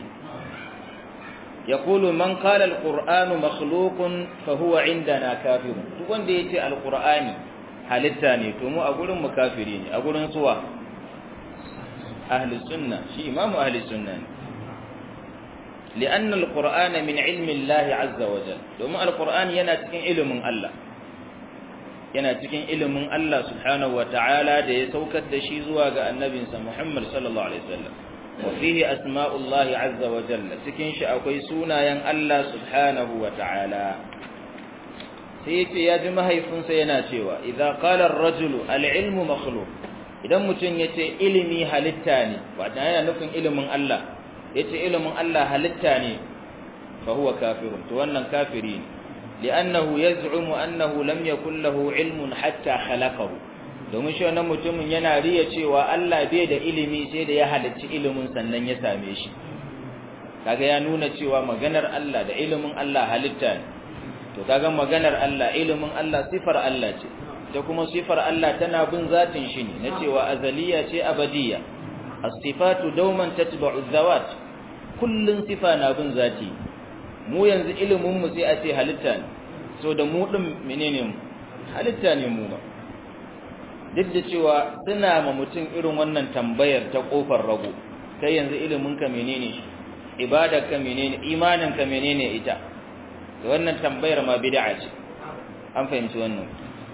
يقول من قال القرآن مخلوق فهو عندنا كافر تقول ديتي القرآن halitta to mu a gurin mu kafiri ne a gurin suwa ahli sunna shi imamu ahli sunna ne lianna alqur'ana min ilmi Allah azza wa jalla domin alqur'ani yana cikin ilimin Allah yana cikin ilimin Allah subhanahu wa ta'ala da ya saukar da shi zuwa ga annabinsa Muhammad sallallahu alaihi wasallam wa fihi asma'ullahi azza wa jalla cikin shi akwai sunayen Allah subhanahu wa ta'ala sai yace ya ji mahaifinsa yana cewa idza qala ar-rajulu al-ilmu makhluq idan mutun yace ilimi halitta ne wato yana nufin ilimin Allah yace ilimin Allah halitta ne fa huwa kafirun to wannan kafiri ne li'annahu yaz'umu annahu lam yakul lahu ilmun hatta khalaqahu domin shi wannan mutumin yana riya cewa Allah bai da ilimi sai da ya halicci ilimin sannan ya same shi kaga ya nuna cewa maganar Allah da ilimin Allah halitta ne to kaga maganar Allah ilimin Allah sifar Allah ce ta kuma sifar Allah tana bin zatin shi ne na cewa azaliya ce abadiya as-sifatu dawman tatba'u adh-dhawat kullun sifa na bin zati mu yanzu ilimin mu sai a ce halitta ne so da mu din menene mu halitta ne mu ba duk da cewa suna ma mutum irin wannan tambayar ta kofar rago kai yanzu ilimin ka menene shi ibadar ka menene imanin ka menene ita da wannan tambayar ma bid'a ce an fahimci wannan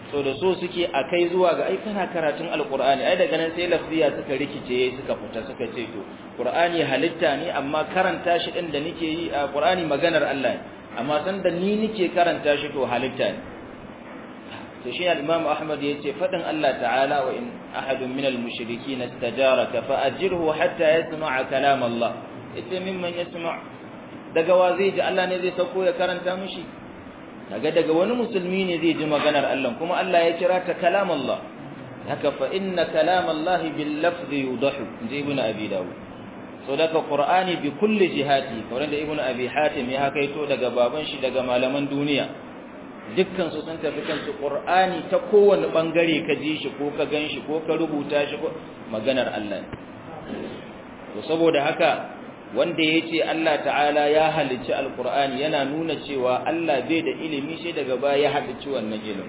so da so suke akai zuwa ga ai kana karatun alqur'ani ai daga nan sai lafziya suka rikice suka fita suka ce to qur'ani halitta ne amma karanta shi din da nake yi a qur'ani maganar Allah ne amma san da ni nake karanta shi to halitta ne to shi al-Imam Ahmad yace fadin Allah ta'ala wa in ahadun min al-mushrikeen istajaraka fa ajirhu hatta yasma'a kalam Allah ita mimman yasma' daga wa zai ji Allah ne zai sauko ya karanta mishi daga daga wani musulmi ne zai ji maganar Allah kuma Allah ya kira ta kalam Allah haka fa inna kalam Allah bil lafzi yudahu inji ibn abi dawud so daga qur'ani bi kulli jihati kamar da ibn abi hatim ya hakaito daga baban shi daga malaman duniya dukkan su sun tafi kan su qur'ani ta kowane bangare ka ji shi ko ka ganshi ko ka rubuta shi ko maganar Allah to saboda haka wanda yace Allah ta'ala ya halicci alqur'ani yana nuna cewa Allah bai da ilimi sai daga baya ya halicci wannan ilimi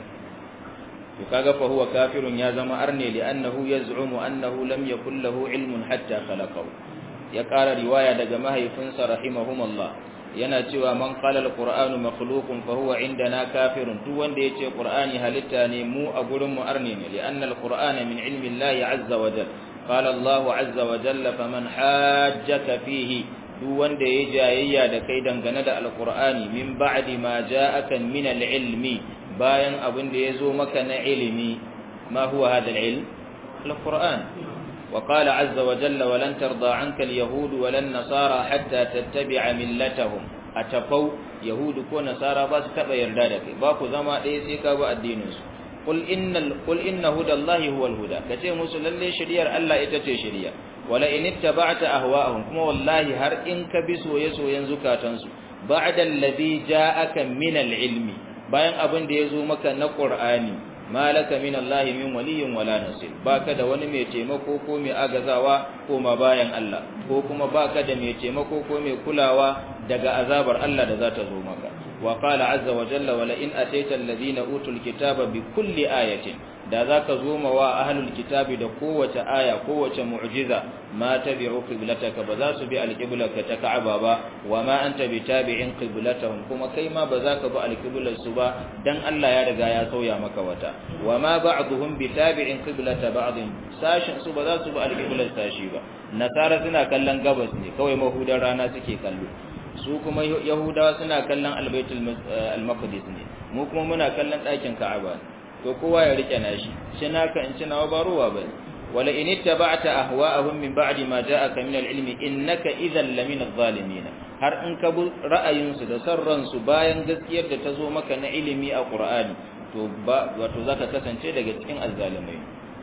to kaga fa huwa kafirun ya zama arne li annahu yaz'umu annahu lam yakul lahu ilmun hatta khalaqahu ya ƙara riwaya daga mahaifinsa rahimahumullah yana cewa man qala alqur'anu makhluqun fa huwa indana kafirun duk wanda yace qur'ani halitta ne mu a gurin mu arne ne li anna alqur'ana min ilmi Allah azza wa jalla qala Allah azza wa jalla faman hajjaka fihi duk wanda yayi jayayya da kai dangane da alqur'ani min ba'di ma ja'aka min alilmi bayan abin da yazo maka na ilimi ma huwa hada alilm alqur'an وقال عز وجل ولن ترضى عنك اليهود ولا النصارى حتى تتبع ملتهم أتفوا يهود كو نصارى بس تبا يردادك باكو زما دai sai ka bi addinin su qul innal qul inna hudallahi huwal huda kace musu lalle shari'ar Allah ita ce shari'a wala in ittaba'ta ahwa'ahum kuma wallahi har in ka bi soye-soyen zukatan su ba'da alladhi ja'aka min al-ilmi bayan abin da yazo maka na Qur'ani malaka min Allah min waliyyin wala nasir baka da wani mai taimako ko mai agazawa ko ma bayan Allah ko kuma baka da mai taimako ko mai kulawa daga azabar Allah da za ta zo maka wa qala azza wa jalla wala in ataita alladhina utul kitaba bi kulli ayatin da zaka zo ma wa ahlul kitabi da kowace aya kowace mu'jiza ma tabi'u qiblataka ba za su bi alqiblaka ta Ka'aba ba wa ma anta bitabi'in qiblatahum kuma kai ma ba za ka bi alqiblar su ba dan Allah ya riga ya sauya maka wata wa ma ba'dhum bitabi'in qiblata ba'd sashin su ba za su bi alqiblar sashi ba nasara suna kallon gabas ne kawai mahudan rana suke kallo su kuma yahudawa suna kallon albaitul al-maqdis ne mu kuma muna kallon ɗakin Ka'aba to kowa ya rike nashi shi naka in cina wa baruwa bane wala in ittaba'ta ahwa'ahum min ba'di ma ja'aka min al-ilmi innaka idhan lamin adh-dhalimin har in ka bi ra'ayinsu da sarran su bayan gaskiyar da ta zo maka na ilimi a Qur'ani to ba wato zaka kasance daga cikin azzalimai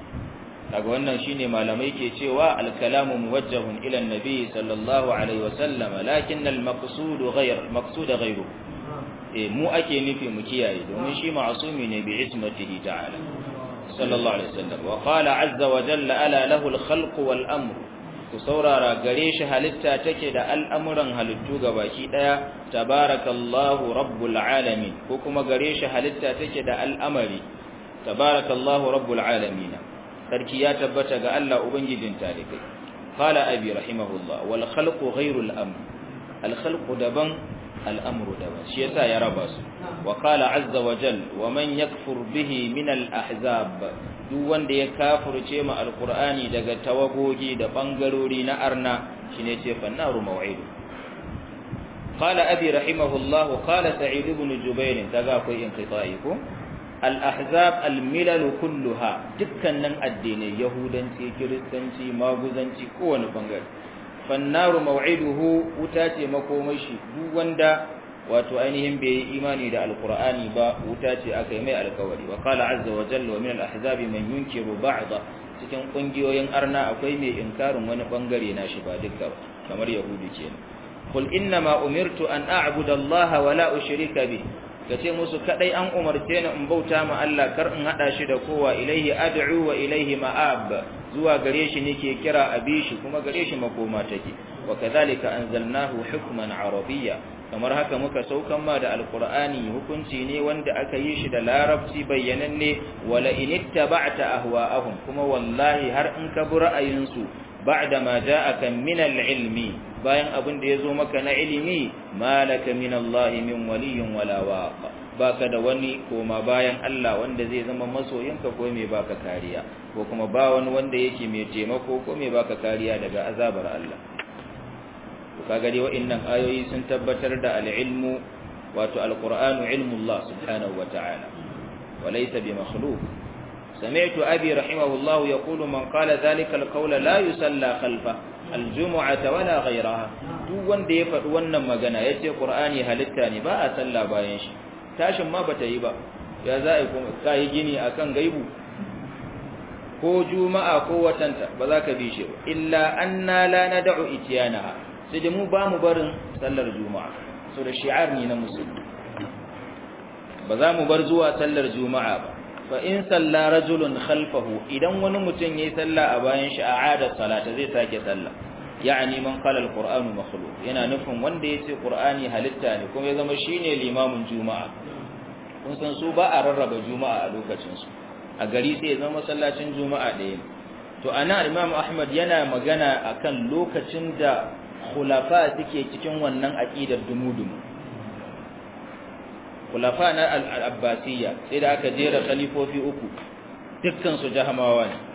daga wannan shine malamai ke cewa al-kalamu muwajjahun ila an-nabi sallallahu alaihi wasallam lakin al-maqsud ghayr maqsud ghayru eh mu ake nufi mu kiyaye domin shi ma'sumi ne bi ismatihi ta'ala sallallahu alaihi wasallam wa qala azza wa jalla ala lahu al-khalqu wal amru ku saurara gare shi halitta take da al'amuran halittu gabaki daya tabarakallahu rabbul alamin ko kuma gare shi halitta take da al'amari tabarakallahu rabbul alamin sarki ya tabbata ga Allah ubangijin talikai qala abi rahimahullah wal khalqu ghayru al amr al khalqu daban al amru daban shi yasa ya raba su wa qala azza wa jal wa man yakfur bihi min al ahzab duk wanda ya kafirce ma al qur'ani daga tawagogi da bangarori na arna shine ce fannaru maw'idu qala abi rahimahullah qala sa'id ibn jubair daga akwai inqita'i ko al-ahzab al-milal kulluha dukkanin addinai yahudanci kiristanci maguzanci kowane bangare fannaru maw'iduhu wuta ce makomashi duk wanda wato ainihin bai yi imani da alqur'ani ba wuta ce aka yi mai alkawari wa qala azza wa jalla wa min al-ahzab man yunkiru ba'da cikin kungiyoyin arna akwai mai inkarin wani bangare na shi ba dukkan kamar yahudu kenan qul inna ma umirtu an a'budu allaha wa la ushrika bihi kace musu kadai an umarce ni in bauta ma Allah kar in hada shi da kowa ilaihi ad'u wa ilaihi ma'ab zuwa gare shi nake kira abishi kuma gare shi makoma take wa kadhalika anzalnahu hukman arabiyya kamar haka muka saukan ma da alqur'ani hukunci ne wanda aka yi shi da larabci bayyananne wala in ittaba'ta ahwa'ahum kuma wallahi har in ka bi ra'ayinsu ba'da ma ja'aka min al-ilmi bayan abin da yazo maka na ilimi malaka min Allah min waliyyin wala waqa baka da wani koma bayan Allah wanda zai zama masoyinka ko mai baka kariya ko kuma ba wani wanda yake mai taimako ko mai baka kariya daga azabar Allah to kaga dai wa'annan ayoyi sun tabbatar da al-ilmu wato al-Qur'anu ilmu Allah subhanahu wa ta'ala wa laysa bi makhluq سمعت أبي رحمه الله يقول من قال ذلك القول لا يصلى خلفه الجمعة ولا غيرها duk wanda ya faɗi wannan magana yace Qur'ani halitta ne ba a sallah bayan shi tashin ma bata yi ba ya za a kuma kai gini akan gaibu ko juma'a ko watanta ba za ka bi shi ba illa anna la nad'u ityanaha sai da mu ba mu barin sallar juma'a so da shi'ar ne na musulmi ba za mu bar zuwa sallar juma'a ba fa in salla rajulun khalfahu idan wani mutum yayi sallah a bayan shi a ada salata zai sake sallah yani man qala alqur'anu makhluq yana nufin wanda yace qur'ani halitta ne kuma ya zama shine limamin juma'a kun san su ba a rarraba juma'a a lokacin su a gari sai ya zama masallacin juma'a ɗaya to ana imam ahmad yana magana akan lokacin da khulafa suke cikin wannan aqidar dumudumu khulafa na al-abbasiyya sai da aka jera khalifofi uku dukkan su jahamawa ne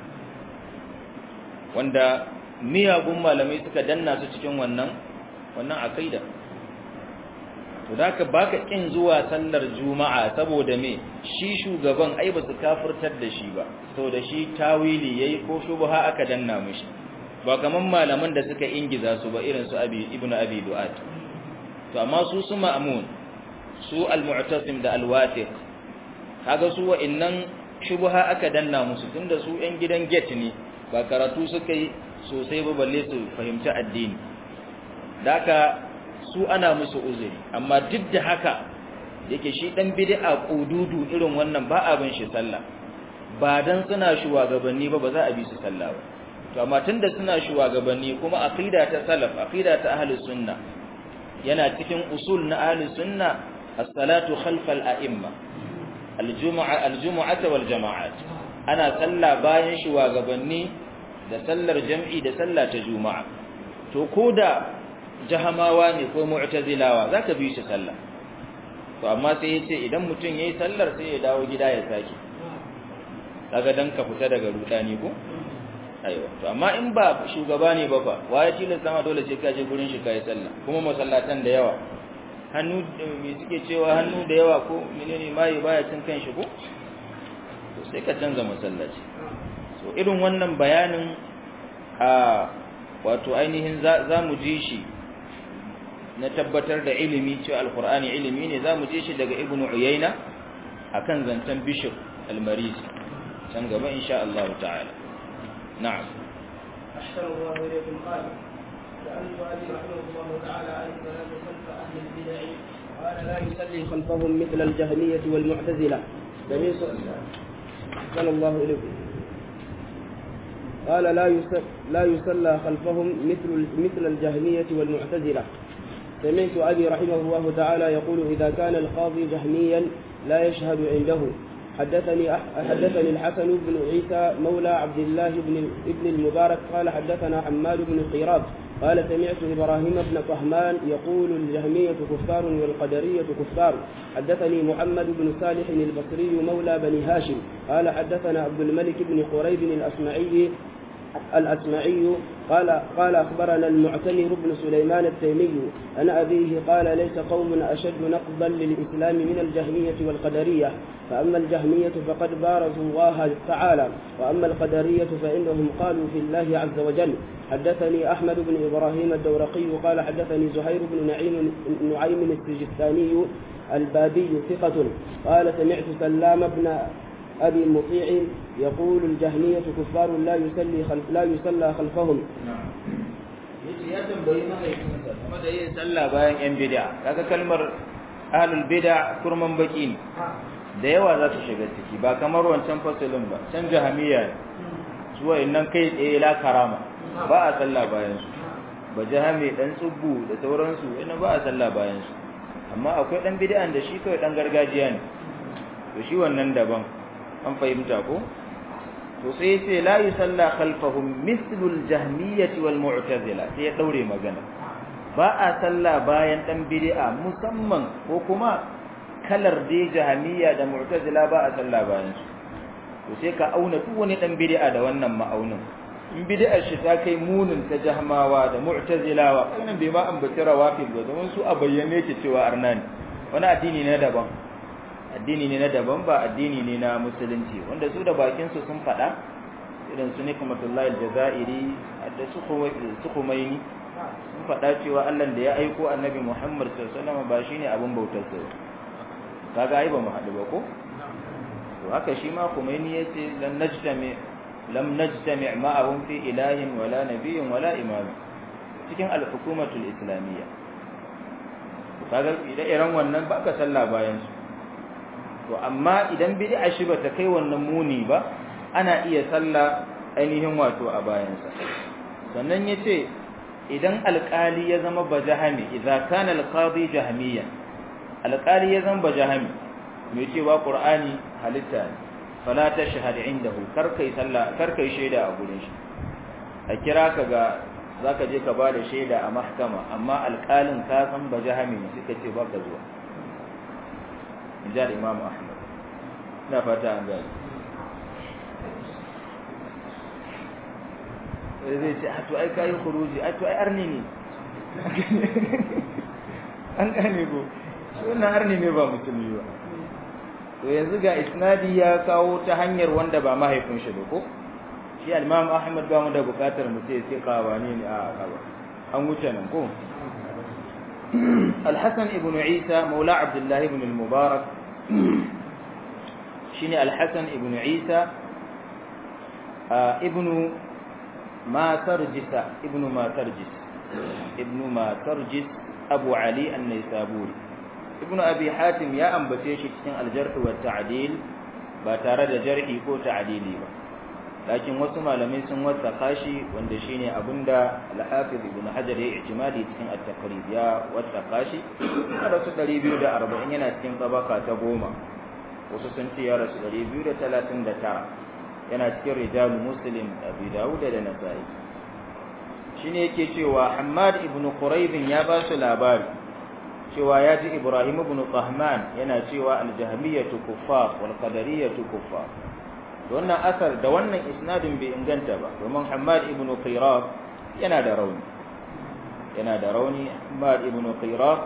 wanda miyagun malamai suka danna su cikin wannan wannan aqida to da ka baka kin zuwa sallar juma'a saboda me shi shugaban ai ba su kafirtar da shi ba saboda shi tawili yayi ko shubha aka danna mishi ba kaman malaman da suka ingiza su ba irin su abi ibnu abi du'at to amma su su ma'mun su al-mu'tasim da al-wathiq kaga su wa'annan shubha aka danna musu tunda su ɗan gidan gate ne ba karatu suka yi sosai ba balle su fahimci addini daka su ana musu uzuri amma duk da haka yake shi dan bid'a kududu irin wannan ba abin shi sallah ba dan suna shugabanni ba ba za a bi su sallah ba to amma tunda suna shugabanni kuma aqida ta salaf aqida ta ahlus sunna yana cikin usul na ahlus sunna as-salatu khalfa al-a'imma al-jum'a al-jum'ata wal jama'at ana sallah bayan shugabanni da sallar jam'i da sallah ta juma'a to koda jahamawa ne ko mu'tazilawa zaka bi shi sallah to amma sai yace idan mutun yayi sallar sai ya dawo gida ya saki kaga dan ka fita daga rudani ko aiwa to amma in ba shugaba ne ba fa waye tilin sama dole sai ka je gurin shi kai sallah kuma masallatan da yawa hannu me suke cewa hannu da yawa ko menene mai baya cin kan shi ko to sai ka canza masallaci so irin wannan bayanin a wato ainihin za mu ji shi na tabbatar da ilimi cewa alqur'ani ilimi ne za mu ji shi daga ibnu uyayna akan zantan bishop al-marisi can gaba insha Allah ta'ala na'am أحسن الله إليكم قال سألت أبي رحمه الله تعالى عن الصلاة خلف أهل البدع قال لا يصلي خلفهم مثل الجهمية والمعتزلة صلى الله إليكم قال لا لا يصلى خلفهم مثل مثل الجهمية والمعتزلة سمعت أبي رحمه الله تعالى يقول إذا كان القاضي جهميا لا يشهد عنده حدثني حدثني الحسن بن عيسى مولى عبد الله بن ابن المبارك قال حدثنا حماد بن قيراط قال سمعت إبراهيم بن طهمان يقول الجهمية كفار والقدرية كفار حدثني محمد بن صالح البصري مولى بني هاشم قال حدثنا عبد الملك بن قريب الأسمعي الأسمعي قال قال أخبرنا المعتمر بن سليمان التيمي عن أبيه قال ليس قوم أشد نقضا للإسلام من الجهمية والقدرية فأما الجهمية فقد بارزوا الله تعالى وأما القدرية فإنهم قالوا في الله عز وجل حدثني أحمد بن إبراهيم الدورقي قال حدثني زهير بن نعيم نعيم السجستاني البابي ثقة قال سمعت سلام بن أبي مطيع يقول الجهمية كفار لا يصلي خلف لا يصلى خلفهم. ya tambayi mahaifinsa kuma da yin sallah bayan yan bid'a kaga kalmar ahlul bid'a kurman baki ne da yawa za su shiga ciki ba kamar wancan fasalin ba can jahamiya zuwa innan kai tsaye la karama ba a sallah bayan su ba jahami dan tsubbu da sauransu ina ba a sallah bayan su amma akwai dan bid'an da shi kawai dan gargajiya ne to shi wannan daban an fahimta ko to sai yace la yusalla khalfahum mithlu al-jahmiyyah wal mu'tazila sai ya daure magana ba a salla bayan dan bid'a musamman ko kuma kalar da jahmiya da mu'tazila ba a salla bayan su to sai ka auna duk wani dan bid'a da wannan ma'aunin in bid'ar shi ta kai munin ta jahmawa da mu'tazilawa wannan bai ma ambaci rawafid ba don su a bayyane ke cewa arnani wani addini ne daban addini ne na daban ba addini ne na musulunci wanda su da bakin su sun fada irin su nikmatullahi aljazairi da su su Khomeini sun fada cewa Allah da ya aiko annabi Muhammad sallallahu alaihi wasallam ba shine abin bautar sa kaga ai ba mu hadu ba ko to haka shi ma Khomeini yace lan najtami lam najtami ma'ahum fi ilahin wala nabiyyin wala imam cikin al-hukumatul islamiyya kaga idan wannan ba ka sallah bayan su to amma idan bid'a shi bata kai wannan muni ba ana iya sallah ainihin wato a bayansa sannan yace idan alqali ya zama bajahami idza kana alqadi jahmiyan alqali ya zama bajahami me cewa qur'ani halitta ne fala tashhad indahu karkai sallah karkai shaida a gurin shi a kira ka ga zaka je ka bada shaida a mahkama amma alqalin ka san bajahami ne suka ce baka zuwa inda Imam Ahmad na fata an gani zai ce a to ai kai khuruji a to ai arni ne an gane go wannan arni ne ba musulmi ba to yanzu ga isnadi ya kawo ta hanyar wanda ba mahaifin shi ba ko shi Imam Ahmad ba mu da bukatar mu sai sai kawani ne a kaba an wuce nan ko الحسن ابن عيسى مولى عبد الله بن المبارك شيني الحسن ابن عيسى آه ابن ما ترجس ابن ما ترجس ابن ما ترجس أبو علي النيسابوري ابن أبي حاتم يا أنبتيش cikin الجرح والتعديل باتارد جرحي ko تعديلي ba lakin wasu malamai sun wasaka shi wanda shine abinda al-Hafiz Ibn Hajar ya ijmali cikin at-Taqrib ya wasaka shi a rasu ɗari biyu da arba'in yana cikin tabaka ta goma wasu sun ce ya rasu ɗari biyu da talatin da tara yana cikin rijal Muslim Abi Dawud da Nasa'i shine yake cewa Hammad ibn Quraib ya ba su labari cewa ya ji Ibrahim ibn Qahman yana cewa al-Jahmiyyatu kuffar wal Qadariyyatu kuffar wannan asar da wannan isnadin bai inganta ba domin Hammad ibn Qirab yana da rauni yana da rauni Hammad ibn Qirab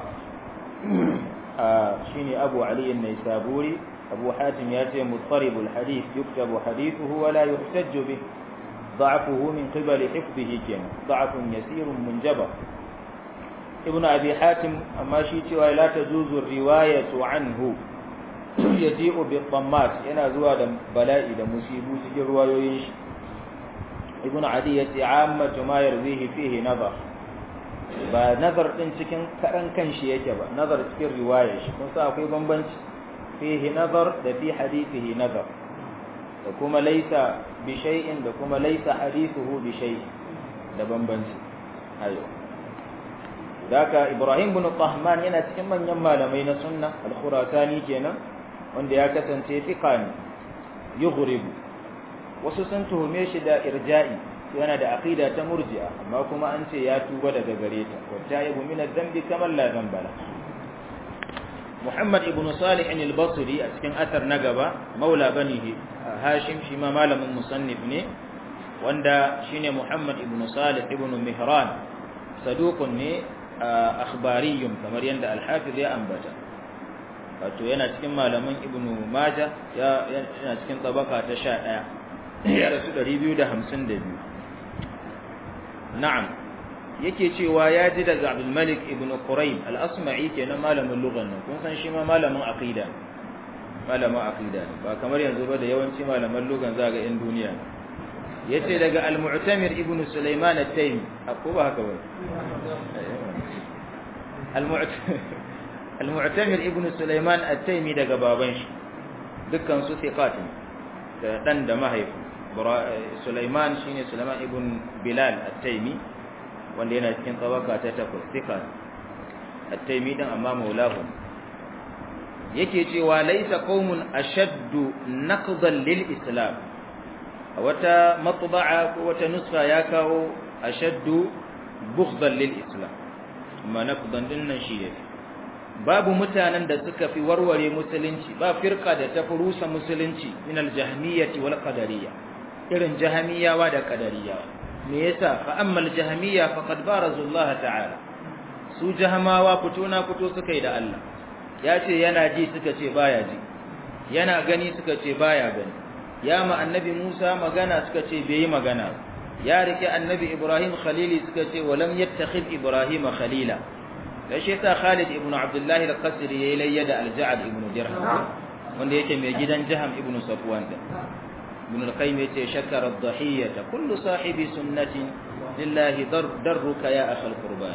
shine Abu Ali an-Naisaburi Abu Hatim ya ce mutarib al-hadith yuktabu hadithuhu wa la yuhtajju bih ضعفه من قبل حفظه كان ضعف يسير منجبر ابن أبي حاتم أما شيء لا تجوز الرواية عنه يجيء بالضمات yana zuwa da bala'i da musibu cikin ruwayoyin shi ibn adi yace ammatu ma yarzihi fihi nazar ba nazar din cikin karan kanshi yake ba nazar cikin riwayar shi kun sa akwai bambanci fihi nazar da fi hadithihi nazar da kuma laysa bi shay'in da kuma laysa hadithuhu bi shay'in da bambanci ayo daka Ibrahim ibn Tahman yana cikin manyan malamai na sunna al-Khurasani kenan wanda ya kasance fiqani yughribu wasu sun tuhume shi da irja'i yana da aqida ta murji'a amma kuma an ce ya tuba daga gare ta wattaibu min adh-dhanbi kama la dhanba la Muhammad ibn Salih al-Basri a cikin athar na gaba maula banihi Hashim shi ma malamin musannif ne wanda shine Muhammad ibn Salih ibn Mihran saduqun ne akhbariyun kamar yanda al-Hafiz ya ambata wato yana cikin malaman Ibn Majah ya yana cikin tabaka ta sha ɗaya ya rasu ɗari biyu da hamsin da biyu na'am yake cewa ya ji daga Abdul Malik ibn Quraib al-Asma'i kenan malamin lugha nan kun san shi ma malamin aqida malamin aqida ba kamar yanzu ba da yawanci malaman lughan zaga yan duniya yace daga al-Mu'tamir ibn Sulaiman at-Taymi ko ba haka ba al-Mu'tamir al-Mu'tamir ibn Sulaiman at-Taymi daga baban shi dukkan su thiqat da dan da mahaifi Sulaiman shine Sulaiman ibn Bilal at-Taymi wanda yana cikin tabaka ta takwas thiqat at-Taymi din amma maulahu yake cewa laysa qaumun ashaddu naqdan lil islam a wata matba'a ko wata nuska ya kawo ashaddu bughdan lil islam amma nafdan din nan shi yake babu mutanen da suka fi warware musulunci ba firqa da ta furusa musulunci min al jahmiyyah wal qadariyya irin jahmiyawa da qadariyya me yasa fa amma al jahmiyya faqad barazu Allah ta'ala su jahmawa fito na fito suka yi da Allah ya ce yana ji suka ce baya ji yana gani suka ce baya gani ya ma annabi Musa magana suka ce bai yi magana ya rike annabi Ibrahim khalili suka ce walam yattakhid Ibrahim khalila da shi ta Khalid ibn Abdullah al-Qasri yayi layya da al-Ja'd ibn Dirham wanda yake mai gidan Jaham ibn Safwan da ibn al-Qayyim yace shakara ad-dhahiyyata kullu sahibi sunnatin lillahi darruka ya akhal qurban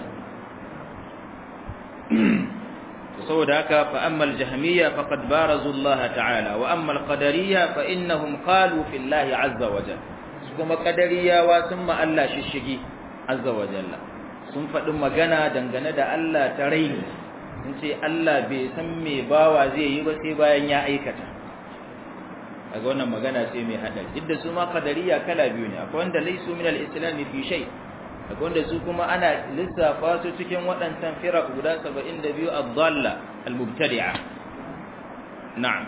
saboda haka fa amma al-jahmiyya faqad barazu Allah ta'ala wa amma al-qadariyya fa innahum qalu fi Allah azza wa jalla su kuma qadariyawa sun ma Allah shishigi azza wa jalla sun faɗi magana dangane da Allah ta raini sun ce Allah bai san me bawa zai yi ba sai bayan ya aikata kaga wannan magana sai mai hadari duk da su ma qadariyya kala biyu ne akwai wanda laysu min al-islam fi shay akwai wanda su kuma ana lissafa su cikin waɗancan firaq guda saba'in da biyu ad-dalla al-mubtadi'a na'am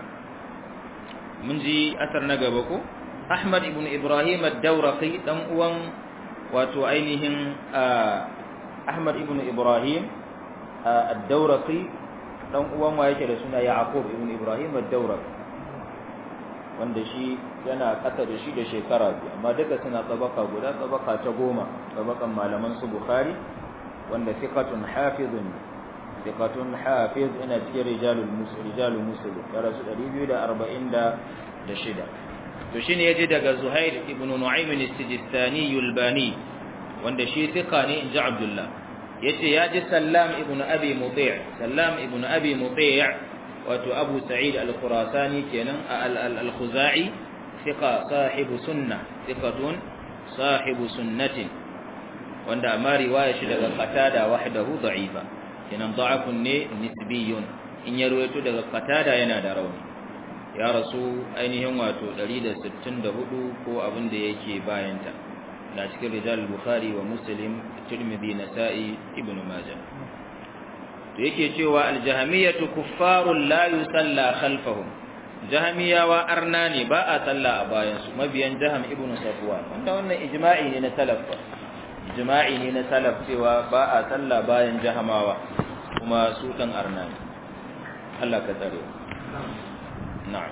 mun ji asar na gaba ko Ahmad ibn Ibrahim ad-Dawraqi dan uwan wato ainihin Ahmad ibn Ibrahim ad-Dawraqi dan uwan wa yake da suna Yaqub ibn Ibrahim ad-Dawraqi wanda shi yana ƙasa da shi da shekara biyu amma duka suna tsabaka guda tsabaka ta goma tsabakan malaman su Bukhari wanda thiqatun hafizun thiqatun hafiz ina cikin rijalul muslim rijalul muslim da su ɗari biyu da arba'in da shida to shine yaje daga Zuhair ibn Nu'aym al-Sijistani al-Bani wanda shi thiqa ne inji Abdullah yace yaji Sallam ibn Abi Muti' Sallam ibn Abi Muti' wato Abu Sa'id al-Khurasani kenan al-Khuzai thiqa sahibu sunnah thiqatun sahibu sunnatin wanda amma riwaya shi daga Qatada wahdahu da'ifa kenan da'afun ne nisbiyun in ya ruwaito daga Qatada yana da rauni ya rasu ainihin wato ɗari da sittin da hudu ko abin da yake bayanta da cikin rijal Bukhari wa Muslim Tirmidhi Nasa'i Ibn Majah to yake cewa al-jahmiyatu kuffarun la yusalla khalfahum jahmiyawa arna ne ba a salla a bayan su mabiyan jaham ibn Safwan wanda wannan ijma'i ne na salaf ijma'i ne na salaf cewa ba a salla bayan jahamawa kuma su kan arna ne Allah ka tsare na'am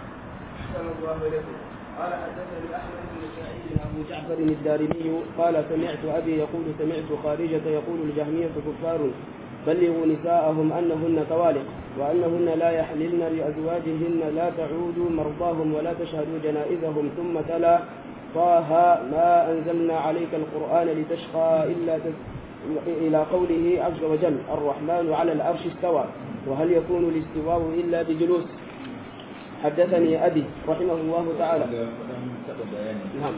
قال حدثني احمد بن سعيد ابو جعفر الدارمي قال سمعت ابي يقول سمعت خارجه يقول الجهميه كفار بلغوا نساءهم أنهن طوالق وأنهن لا يحللن لأزواجهن لا تعودوا مرضاهم ولا تشهدوا جنائزهم ثم تلا طه ما أنزلنا عليك القرآن لتشقى إلا تس... إلى قوله عز وجل الرحمن على العرش استوى وهل يكون الاستواء إلا بجلوس حدثني أبي رحمه الله تعالى نعم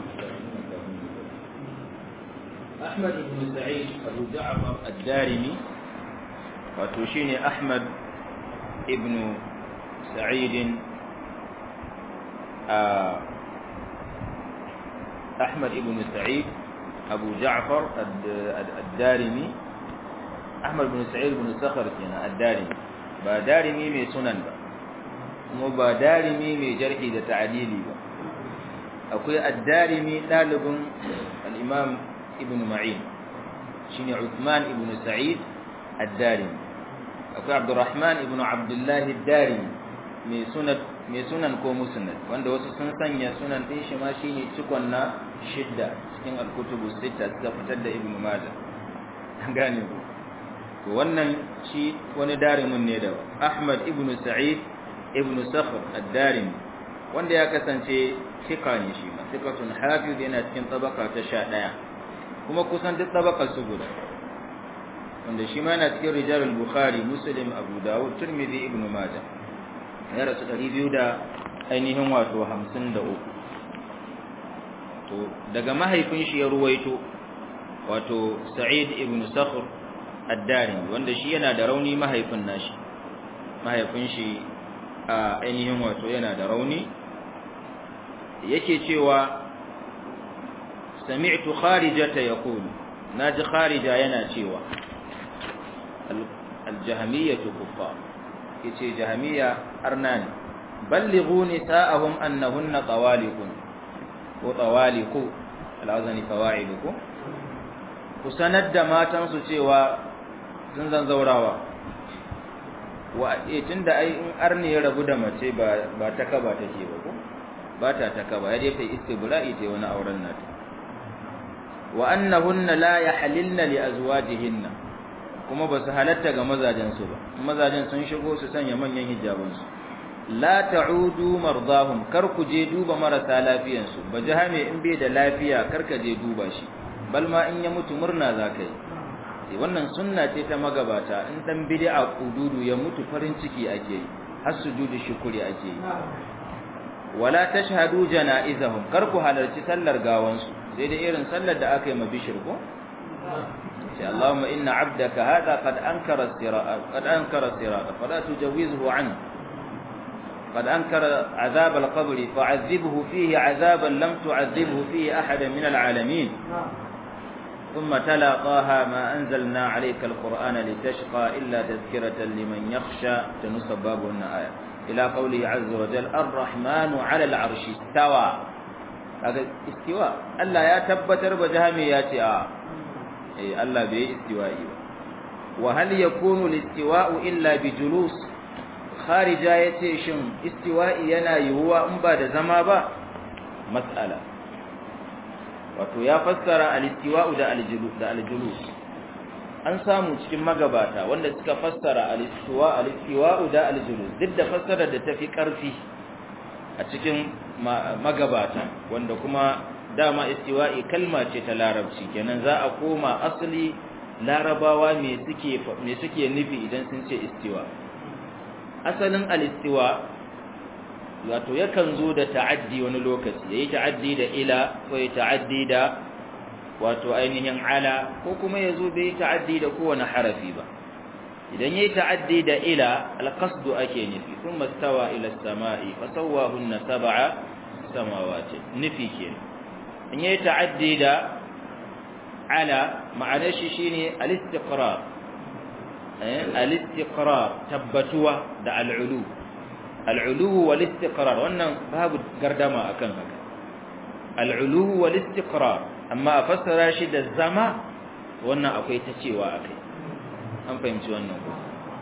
أحمد بن سعيد أبو جعفر الدارمي wato shine Ahmad ibn Sa'id Ahmad ibn Sa'id Abu Ja'far ad-Darimi Ahmad ibn Sa'id ibn Sakhar kenan ad-Darimi ba Darimi mai sunan ba kuma ba Darimi mai jarhi da ta'dili ba akwai ad-Darimi dalibin al-Imam Ibn Ma'in shine Uthman ibn Sa'id ad-Darimi akwai Abdurrahman ibn Abdullah ad-Darimi mai sunan mai sunan ko musnad wanda wasu sun sanya sunan din shi ma shine cikon na shidda cikin al-kutubu sita suka fitar da Ibn Majah an gane ku to wannan shi wani darimin ne da Ahmad ibn Sa'id ibn Sakhr ad-Darimi wanda ya kasance thiqa ne shi ma thiqatun hafiz yana cikin tabaka ta sha ɗaya kuma kusan duk tabakar su guda wanda shi ma yana cikin rijal al-Bukhari Muslim Abu Dawud Tirmidhi Ibn Majah ya rasu ɗari biyu da ainihin wato hamsin da uku to daga mahaifin shi ya ruwaito wato Sa'id ibn Sakhr ad-Darimi wanda shi yana da rauni mahaifin nashi mahaifin shi a ainihin wato yana da rauni yake cewa sami'tu kharijata yaqulu naji kharija yana cewa al-jahmiyyah kuffar yace jahmiya arnani ballighu nisa'ahum annahunna tawaliqun wa tawaliqu al-azani fawa'iluku ku sanar da matan su cewa sun zan zaurawa wa eh tunda ai in arni ya rabu da mace ba ba ta kaba take ba ko ba ta ta kaba ya dai kai istibra'i ta wani auren nata wa annahunna la yahlilna li azwajihinna kuma ba su halatta ga mazajen su ba mazajen sun shigo su sanya manyan hijaban su la ta'udu mardahum kar ku je duba marasa lafiyan su bajahame in bai da lafiya kar ka je duba shi bal ma in ya mutu murna zaka yi wannan sunna ce ta magabata in dan bid'a kududu ya mutu farin ciki ake yi har sujudu shukuri ake yi wala tashhadu janaizahum kar ku halarci sallar gawansu sai da irin sallar da aka yi mabishir ko sai Allahumma inna 'abdaka hadha qad ankara as-sira'a qad ankara as-sira'a fala tujawizhu 'an qad ankara 'adhab al-qabr fa'adhibhu fihi 'adhaban lam tu'adhibhu fihi ahadan min al-'alamin ثم تلا طه ما أنزلنا عليك القرآن لتشقى إلا تذكرة لمن يخشى تنصب بابه الآية إلى قوله عز وجل الرحمن على العرش استوى هذا استواء ألا يا تبتر بجهميات آه أي ألا به استوائي وهل يكون الاستواء إلا بجلوس خارج آياتي شن استوائي ينا يهوى أمباد زمابا مسألة wato ya fassara al-istiwa'u da al-julus da al-julus an samu cikin magabata wanda suka fassara al-istiwa al-istiwa'u da al-julus duk da fassara da tafi karfi a cikin magabata wanda kuma dama istiwa'i kalma ce ta larabci kenan za a koma asali larabawa me suke me suke nufi idan sun ce istiwa asalin al-istiwa wato yakan zo da ta'addi wani lokaci yayi ta'addi da ila ko yayi ta'addi da wato ainihin ala ko kuma yazo bai ta'addi da kowane harafi ba idan yayi ta'addi da ila al-qasd ake nufi kuma stawa ila as-sama'i fasawwahunna sab'a samawati nufi kenan in yayi ta'addi da ala ma'anar shi shine al-istiqrar eh al-istiqrar tabbatuwa da al-ulu al-ulu wal istiqrar wannan babu gardama akan haka al-ulu wal istiqrar amma a fassara shi da zama wannan akwai ta cewa akai an fahimci wannan ko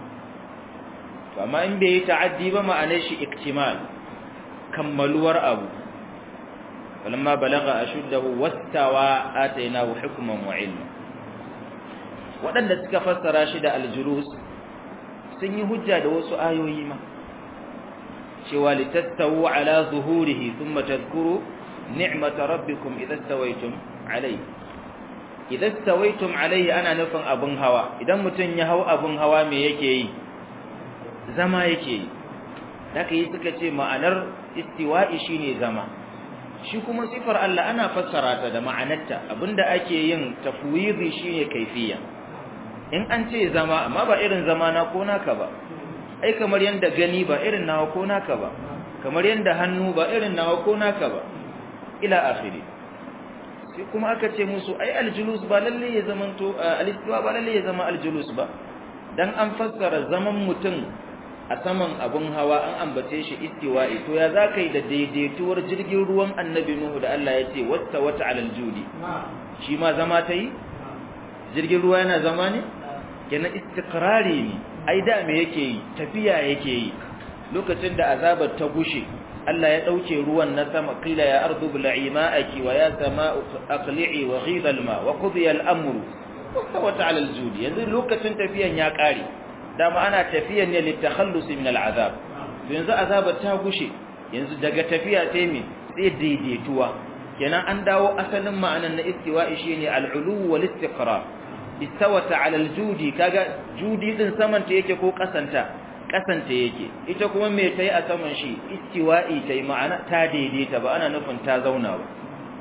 to amma in bai ta'addi ba ma'anar shi iktimal kammaluwar abu falamma balagha ashuddahu wastawa atainahu hukman wa ilma wadanda suka fassara shi da al-julus sun yi hujja da wasu ayoyi ma cewa litastawu ala zuhurihi thumma tadhkuru ni'mata rabbikum idha stawaytum alayhi idha stawaytum alayhi ana nufin abun hawa idan mutun ya hau abun hawa me yake yi zama yake yi haka yi suka ce ma'anar istiwa'i shine zama shi kuma sifar Allah ana fassara ta da ma'anarta abinda ake yin tafwidi shine kaifiya in an ce zama amma ba irin zama na ko naka ba ai kamar yanda gani ba irin nawa ko naka ba kamar yanda hannu ba irin nawa ko naka ba ila akhiri sai kuma aka ce musu ai aljulus ba lalle ya zaman to alistiwa ba lalle ya zama aljulus ba dan an fassara zaman mutum a saman abun hawa an ambace shi istiwa'i to ya zaka yi da daidaituwar jirgin ruwan annabi nuhu da Allah ya ce wata wata alal judi shi ma zama ta yi jirgin ruwa yana zama ne kenan istiqrari ne ai da me yake yi tafiya yake yi lokacin da azabar ta gushe Allah ya dauke ruwan na sama qila ya ardu bil'i ma'aki wa ya sama'u aqli'i wa ghidha al-ma wa qudiya al-amru wa ta'ala al-judi yanzu lokacin tafiyan ya kare dama ana tafiyan ne litakhallus min al-azab yanzu azabar ta gushe yanzu daga tafiya sai me sai daidaituwa kenan an dawo asalin ma'anan na istiwa'i shine al-ulu wal istiqrar istawata 'ala al-judi kaga judi din saman ta yake ko kasanta kasanta yake ita kuma me tayi a saman shi istiwa'i tayi ma'ana ta daidaita ba ana nufin ta zauna ba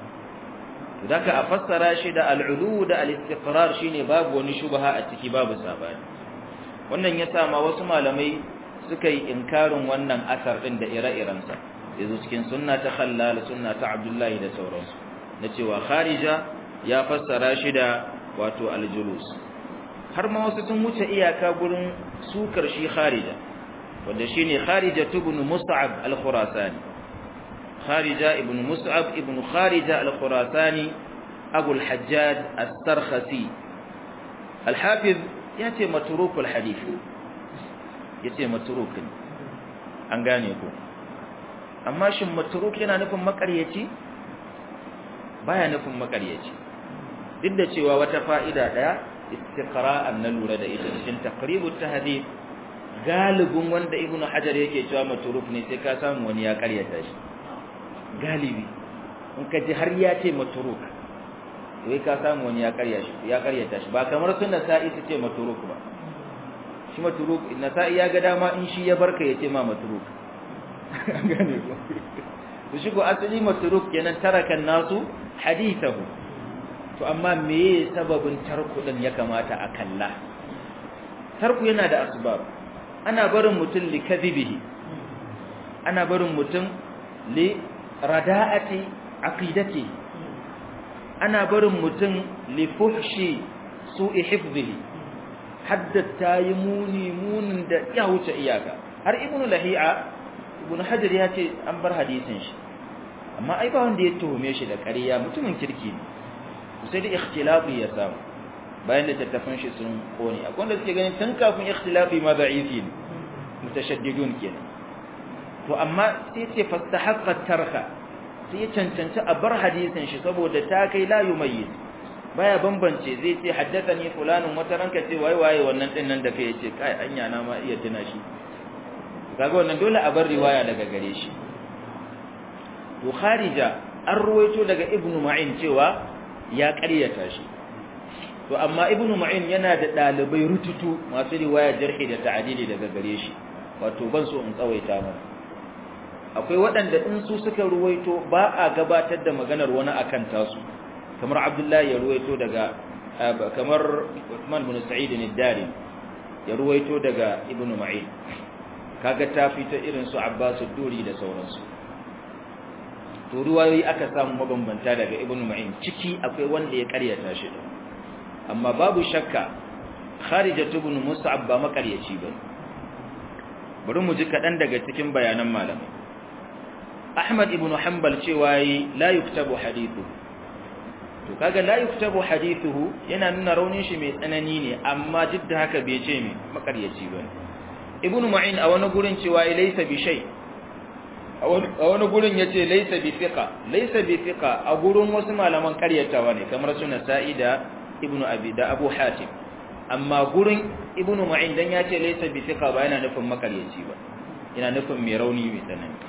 daka a fassara shi da al-ulu da al-istiqrar shine babu wani shubha a ciki babu sabani wannan yasa ma wasu malamai suka yi inkarin wannan asar din da ire-irensa yazo cikin sunna ta khallal sunna ta abdullahi da sauransu na cewa kharija ya fassara shi da wato aljulus har ma wasu sun wuce iyaka gurin sukar shi kharija wanda shine kharija ibn mus'ab al-khurasani kharija ibn mus'ab ibn kharija al-khurasani abu al-hajjaj as-sarkhasi al-hafiz yace matruk al-hadith yace matruk an gane ko amma shin matruk yana nufin makaryaci baya nufin makaryaci duk da cewa wata fa'ida daya istiqra'an na lura da ita cikin taqribut tahdhib galibin wanda ibnu hajar yake cewa matruk ne sai ka samu wani ya karyata shi galibi in ka ji har ya ce matruk sai ka samu wani ya karya shi ya karyata shi ba kamar sunna sa'i su ce matruk ba shi matruk inna sa'i ya ga dama in shi ya barka ya ce ma matruk gane ko to shi ko asali matruk kenan tarakan nasu hadithahu to amma meye sababin tarku din ya kamata a kalla tarku yana da asbab ana barin mutum li kadhibihi ana barin mutum li rada'ati aqidati ana barin mutum li fuhshi su'i hifdhihi haddatta yi muni munin da ya wuce iyaka har ibnu lahi'a ibnu hajar ya ce an bar hadisin shi amma ai ba wanda ya tuhume shi da ƙarya mutumin kirki ne sai da ikhtilafi ya samu bayan da tattafin shi sun kone akwai wanda suke ganin tun kafin ikhtilafi ma da'ifi ne mutashaddidun kenan to amma sai ce fastahaqqa tarha sai ya cancanci a bar hadisin shi saboda ta kai la yumayyiz baya bambance zai ce haddathani fulanun wata ranka ce waye waye wannan din nan da kai yace kai anya na ma iya tuna shi kaga wannan dole a bar riwaya daga gare shi to kharija an ruwaito daga ibnu ma'in cewa ya ƙaryata shi to amma ibnu ma'in yana da dalibai rututu masu riwaya jarhi da ta'dili daga gare shi wato ban so in tsawaita mana akwai waɗanda in su suka ruwaito ba a gabatar da maganar wani akan tasu kamar abdullahi ya ruwaito daga kamar Uthman bin Sa'id al-Dari ya ruwaito daga ibnu ma'in kaga ta fita irin su Abbas ad-Duri da sauransu to ruwayoyi aka samu mabambanta daga ibnu ma'in ciki akwai wanda ya karyata shi amma babu shakka kharijah ibn mus'ab ba makaryaci ba bari mu ji kadan daga cikin bayanan malamai ahmad ibn hanbal cewa yi la yuktabu hadithu to kaga la yuktabu hadithuhu yana nuna raunin shi mai tsanani ne amma duk da haka bai ce me makaryaci ba ibnu ma'in a wani gurin cewa laysa bi shay a wani gurin ya ce laisa bi fiqa laisa bi fiqa a gurin wasu malaman karyatawa ne kamar suna sa'ida ibnu abi da abu hatim amma gurin ibnu ma'in dan ya ce laisa bi fiqa ba yana nufin makaryaci ba yana nufin mai rauni mai tsanani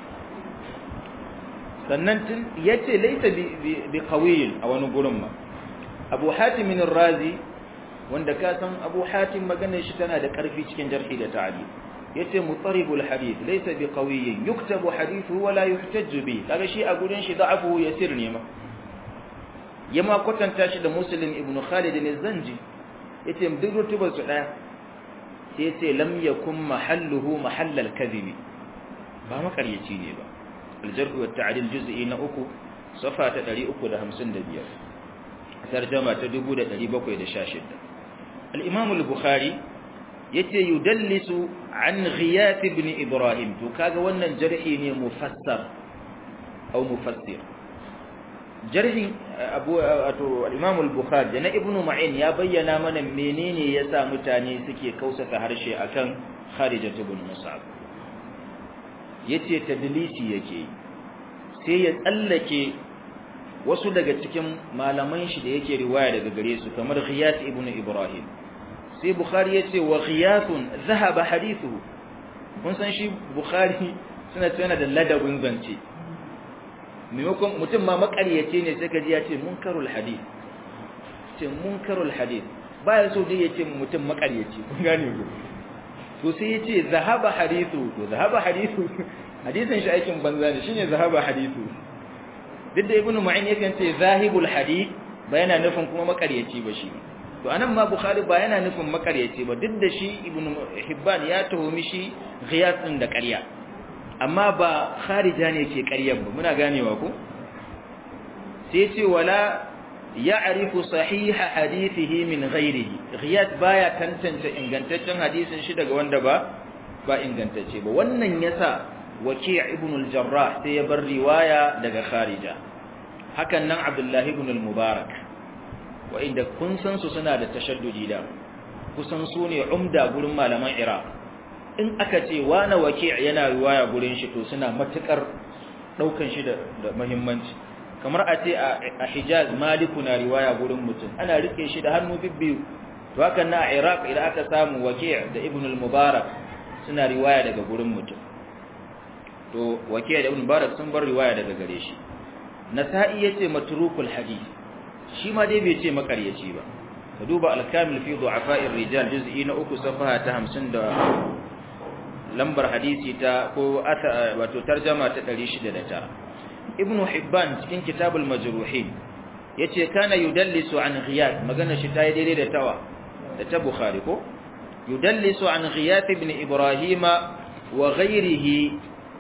sannan tun yace laisa bi bi qawiyin a wani gurin ma abu hatim ar-razi wanda ka san abu hatim maganar shi tana da karfi cikin jarhi da ta'dil yace mutaribul hadith laysa biqawiyyin yuktabu hadithu wa la yuhtajju bi kaga shi a gurin shi da'afu yasir ne ma yama kwatanta shi da muslim ibn khalid al-zanji yace duk rutubar su daya sai yace lam yakun mahalluhu mahall al-kadhib ba makaryaci ne ba al-jarh wa at-ta'dil juz'i na uku safa ta ɗari uku da hamsin da biyar tarjuma ta dubu da ɗari bakwai da sha shida al-imam al-bukhari yace yudallisu an Ghiyath ibn Ibrahim to kaga wannan jarhi ne mufassar au mufassir jarhi abu ato al-Imam al-Bukhari da na Ibn Ma'in ya bayyana mana menene yasa mutane suke kausata harshe akan Kharijah ibn Mus'ab yace tadlisi yake sai ya tsallake wasu daga cikin malaman shi da yake riwaya daga gare su kamar Ghiyath ibn Ibrahim sai Bukhari ya ce wa Ghiyathun zahaba hadithu kun san shi Bukhari suna cewa da ladabin zance maimakon mutum ma makaryace ne sai ka ji ya ce munkarul hadith ce munkarul hadith baya so dai ya ce mutum makaryace kun gane ko to sai ya ce zahaba hadithu to zahaba hadithu hadisin shi aikin banza ne shine zahaba hadithu duk da Ibn Ma'in yakan ce zahibul hadith bayana nufin kuma makaryaci ba shi to anan ma Bukhari ba yana nufin makaryaci ba duk da shi Ibn Hibban ya tuhumi shi Ghiyath din da ƙarya amma ba kharija ne ke ƙaryar ba muna ganewa ko sai ce wala ya'rifu sahiha hadithihi min ghairihi ghiyat baya tantance ingantaccen hadisin shi daga wanda ba ba ingantacce ba wannan yasa Waki' ibn al-Jarrah sai ya bar riwaya daga Kharija hakan nan Abdullah ibn al-Mubarak wa inda kun san su suna da tashaddudi da kusan su ne umda gurin malaman Iraq in aka ce wani Waki' yana riwaya gurin shi to suna matukar daukan shi da muhimmanci kamar a ce a Hijaz Maliku na riwaya gurin mutum ana rike shi da hannu bibbiyu to hakan na Iraq idan aka samu Waki' da Ibn al-Mubarak suna riwaya daga gurin mutum to Waki' da Ibn Mubarak sun bar riwaya daga gare shi Nasa'i yace matrukul hadith shi ma dai bai ce makaryaci ba ka duba al-Kamil fi du'afa'ir rijal juz'i na uku safaha ta hamsin da lambar hadisi ta ko wato tarjuma ta ɗari shida da tara Ibn Hibban cikin Kitabul Majruhin yace kana yudallisu an Ghiyad magana shi ta yi daidai da tawa da ta Bukhari ko yudallisu an Ghiyad ibn Ibrahim wa ghayrihi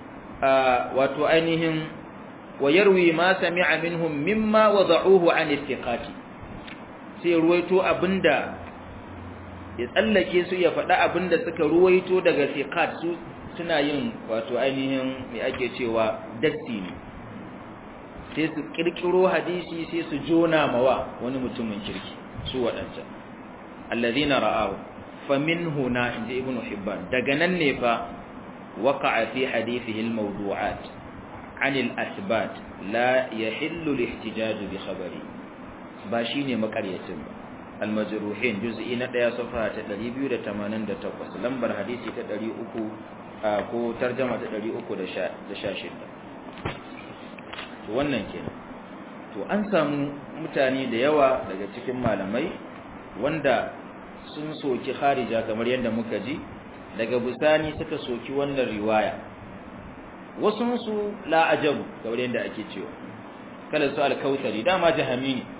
wato ainihin wa yarwi ma sami'a minhum mimma wada'uhu an ittiqati sai ruwaito abinda ya tsallake su ya faɗa abinda suka ruwaito daga thiqat su suna yin wato ainihin me ake cewa dassi ne sai su kirkiro hadisi sai su jona mawa wani mutumin kirki su wadancan alladhina ra'ahu faminhu na inji ibnu hibban daga nan ne fa waqa'a fi hadithihi almawdu'at 'an al-athbat la yahillu al-ihtijaj bi khabari ba shine makaryacin ba al-majruhin juz'i na ɗaya safa ta ɗari biyu da tamanin da takwas lambar hadisi ta ɗari uku ko tarjuma ta ɗari uku da sha shida wannan kenan to an samu mutane da yawa daga cikin malamai wanda sun soki Kharija kamar yadda muka ji daga bisani suka soki wannan riwaya wasu su la ajabu kamar yadda ake cewa kala su al-Kautsari dama jahami ne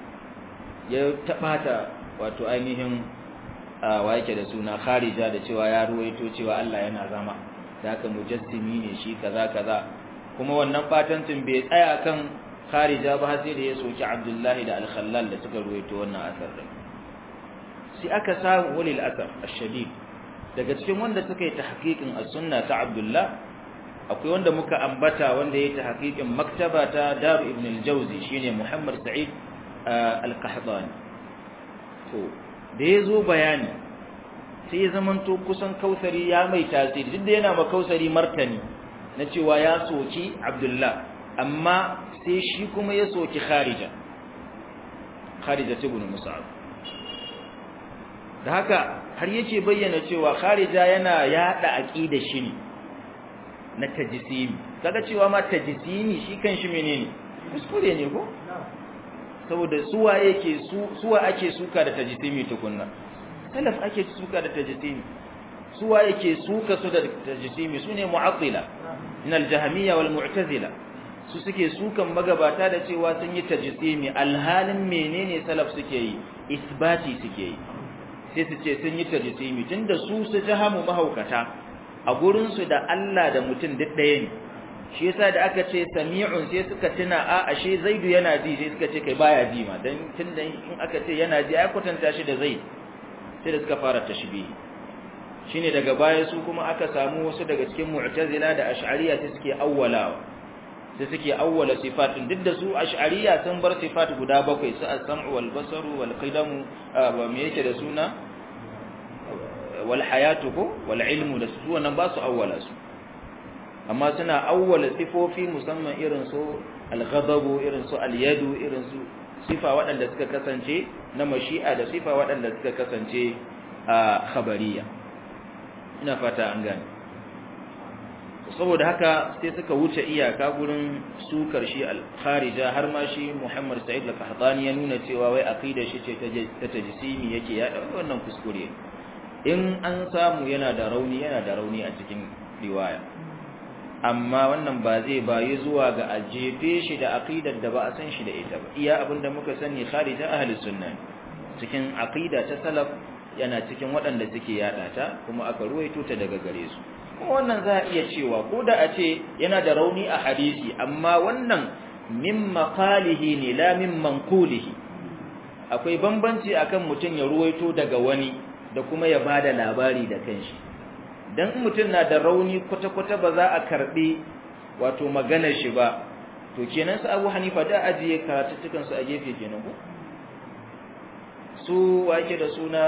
ya tabata wato ainihin wa yake da suna Kharija da cewa ya ruwaito cewa Allah yana zama da haka mujassimi ne shi kaza kaza kuma wannan fatancin bai tsaya kan Kharija ba sai da ya soki Abdullahi da Al-Khallal da suka ruwaito wannan asar din sai aka samu walil asar ash-shadid daga cikin wanda suka yi tahqiqin as-sunna ta Abdullah akwai wanda muka ambata wanda ya yi tahqiqin maktaba ta Dar ibn al-Jawzi shine Muhammad Sa'id al-Qahdani to da yazo bayani sai ya zamanto kusan Kautsari ya mai tasiri duk da yana ma Kautsari martani na cewa ya soki Abdullah amma sai shi kuma ya soki Kharija Kharija ibn Mus'ab da haka har yake bayyana cewa Kharija yana yada aqida shi ne na tajsimi kaga cewa ma tajsimi shi kanshi menene kuskure ne ko saboda suwa yake su suwa ake suka da tajsimi tukunna salaf ake suka da tajsimi suwa yake suka su da tajsimi sune mu'attila min al-jahmiyya wal mu'tazila su suke sukan magabata da cewa sun yi tajsimi alhalin menene salaf suke yi isbati suke yi sai su ce sun yi tajsimi tunda su su jahamu mahaukata a gurin su da Allah da mutum duk ɗaya ne shi yasa da aka ce sami'un sai suka tuna a ashe zaidu yana ji sai suka ce kai baya ji ma dan tunda in aka ce yana ji ai kwatanta shi da zaid sai da suka fara tashbihi shine daga baya su kuma aka samu wasu daga cikin mu'tazila da ash'ariyya sai suke awwalawa sai suke awwala sifatin duk da su ash'ariyya sun bar sifat guda bakwai su as-sam'u wal basaru wal qidamu ba me yake da suna wal hayatu wal ilmu da su wannan ba su awwala su amma suna awwala sifofi musamman irin su al-ghadabu irin su al-yadu irin su sifa waɗanda suka kasance na mashi'a da sifa waɗanda suka kasance a khabariya ina fata an gane saboda haka sai suka wuce iyaka gurin su karshe al-kharija har ma shi Muhammad Sa'id al-Qahtani ya nuna cewa wai aqida shi ce ta tajsimi yake ya dauki wannan kuskure in an samu yana da rauni yana da rauni a cikin riwaya amma wannan ba zai bayi zuwa ga ajefe shi da aqidar da ba a san shi da ita ba iya abinda muka sani kharija ahlus sunna cikin aqida ta salaf yana cikin waɗanda suke yada ta kuma aka ruwaito ta daga gare su kuma wannan za a iya cewa ko da a ce yana da rauni a hadisi amma wannan min maqalihi ne la min manqulihi akwai bambanci akan mutum ya ruwaito daga wani da kuma ya bada labari da kanshi dan mutum na da rauni kwata-kwata ba za a karbi wato maganar shi ba to kenan su Abu Hanifa da ajiye karatuttukan su a gefe kenan ko su wake da suna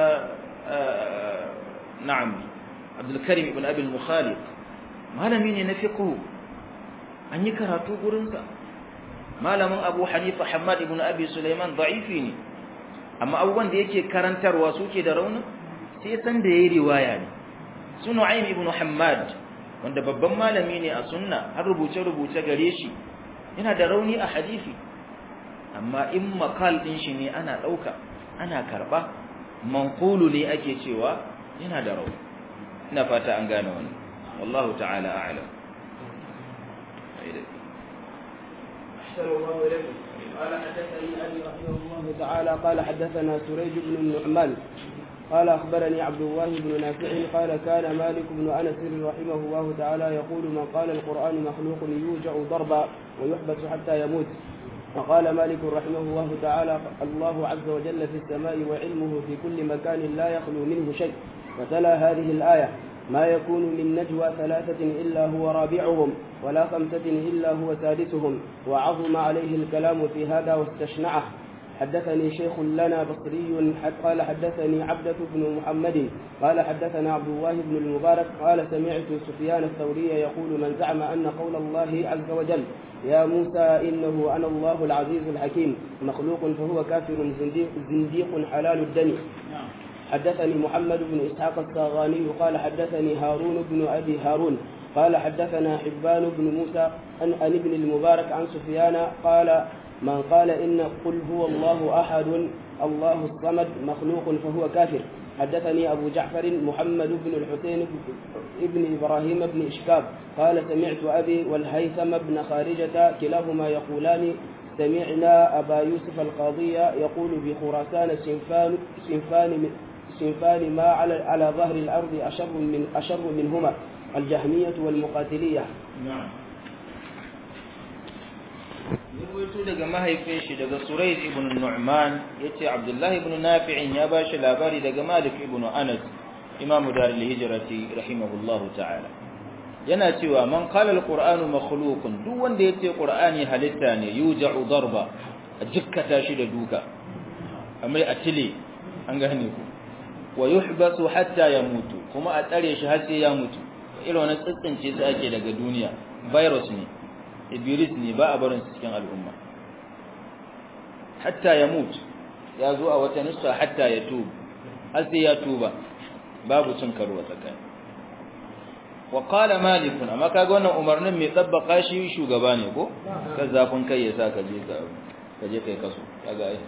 na'am Abdul Karim ibn Abi al-Mukhalif malami ne na fiqh an yi karatu gurin sa malamin Abu Hanifa Hammad ibn Abi Sulaiman da'ifi ne amma abubuwan da yake karantarwa suke da rauni sai san da yayi riwaya ne su Nu'aym ibn Hammad wanda babban malami ne a sunna har rubuce-rubuce gare shi yana da rauni a hadisi amma in makal din shi ne ana dauka ana karba manqulu ne ake cewa yana da rauni ina fata an gane wannan wallahu ta'ala a'lam أحسن الله إليكم قال حدثني أبي رحمه الله تعالى قال حدثنا سريج بن النعمان قال أخبرني عبد الله بن نافع قال كان مالك بن أنس رحمه الله تعالى يقول من قال القرآن مخلوق يوجع ضربا ويحبس حتى يموت فقال مالك رحمه الله تعالى الله عز وجل في السماء وعلمه في كل مكان لا يخلو منه شيء فتلا هذه الآية ما يكون من نجوى ثلاثة إلا هو رابعهم ولا خمسة إلا هو سادسهم وعظم عليه الكلام في هذا واستشنعه حدثني شيخ لنا بصري قال حدثني عبدة بن محمد قال حدثنا عبد الله بن المبارك قال سمعت سفيان الثوري يقول من زعم أن قول الله عز وجل يا موسى إنه أنا الله العزيز الحكيم مخلوق فهو كافر زنديق, زنديق حلال الدم حدثني محمد بن إسحاق الصاغاني قال حدثني هارون بن أبي هارون قال حدثنا حبان بن موسى عن ابن المبارك عن سفيان قال من قال إن قل هو الله أحد الله الصمد مخلوق فهو كافر حدثني أبو جعفر محمد بن الحسين ابن إبراهيم بن إشكاب قال سمعت أبي والهيثم بن خارجة كلاهما يقولان سمعنا أبا يوسف القاضي يقول بخراسان سنفان سنفان سنفان ما على على ظهر الأرض أشر من أشر منهما الجهمية والمقاتلية. نعم. يقول daga mahaifin shi daga Surayd ibn Nu'man yace Abdullah ibn Nafi' ya bashi labari daga Malik ibn Anas imamu darul hijrati rahimahullahu ta'ala yana cewa man qala al-qur'anu makhluqun duk wanda yace qur'ani halitta ne yuja'u darba a jikkata shi da duka amma a tile an gane ku wa yuhbasu hatta yamutu kuma a tsare shi har sai ya mutu irin wannan tsitsince su ake daga duniya virus ne iblis ne ba a barin cikin al'umma hatta yamut ya zo a wata nusa hatta ya tuba har sai ya tuba babu cin karo tsakani wa qala malik amma kaga wannan umarnin mai tabbaka shi shugaba ne ko kan zafin kai ya sa ka je ka ka je kai kaso kaga ai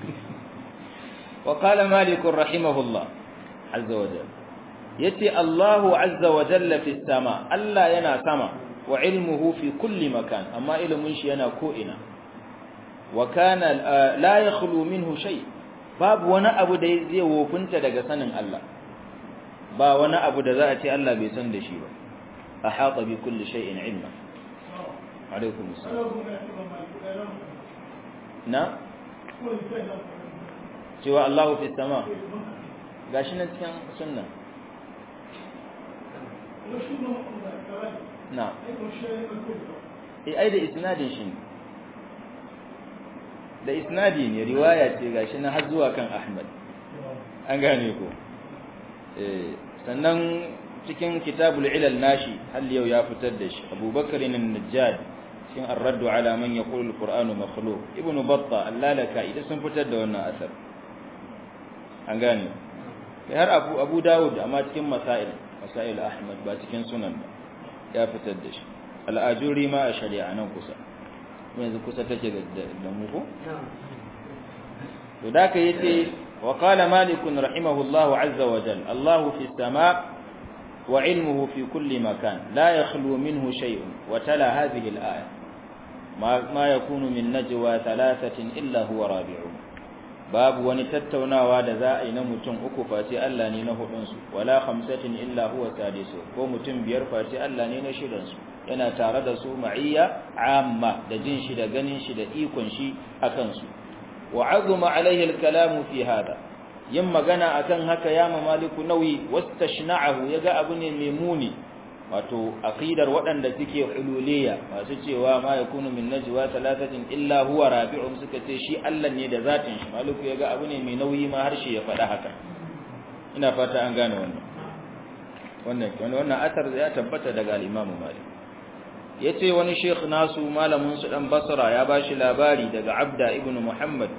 wa qala malik rahimahullah azza wa jalla yace Allahu azza wa jalla fi sama Allah yana sama wa ilmuhu fi kulli makan amma ilmin shi yana ko ina wa kana la yakhlu minhu shay babu wani abu da zai wofinta daga sanin Allah ba wani abu da za a ce Allah bai san da shi ba ahata bi kulli shay'in ilma alaikum assalam na cewa Allahu fi sama gashi nan cikin sunna na eh ai da isnadin shi da isnadi ne riwaya ce gashi nan har zuwa kan Ahmad an gane ko eh sannan cikin kitabul ilal nashi hal yau ya fitar da shi Abubakar an-Najjad cikin ar-radd ala man yaqulu al-Qur'anu makhluq Ibn Battah al-Lalaka idan sun fitar da wannan asar an gane kai har Abu Abu Dawud amma cikin masail masail Ahmad ba cikin sunan ba ya fitar da shi al-Ajuri ma a shari'a nan kusa yanzu kusa take da mu ko to da kai yace wa qala malik rahimahullahu azza wa jalla Allahu fi as-sama' wa ilmuhu fi kulli makan la yakhlu minhu shay'un wa tala hadhihi al-aya ma ma yakunu min najwa thalathatin illa huwa rabi'uhum babu wani tattaunawa da za a yi na mutum uku face Allah ne na hudun su wala khamsatin illa huwa sadisu ko mutum biyar face Allah ne na shidan su yana tare da su ma'iyya amma da jin shi da ganin shi da ikon shi akan su wa azuma alaihi al-kalamu fi hada yin magana akan haka ya mamaliku nauyi wastashna'ahu yaga abu ne mai muni wato aqidar waɗanda suke hululiyya masu cewa ma yakunu min najwa thalathatin illa huwa rabi'um suka ce shi Allah ne da zatin shi maliku yaga abu ne mai nauyi ma harshe ya faɗa haka ina fata an gane wannan wannan wannan athar ya tabbata daga al-Imam Malik yace wani sheikh nasu malamin su dan Basra ya bashi labari daga Abda ibn Muhammad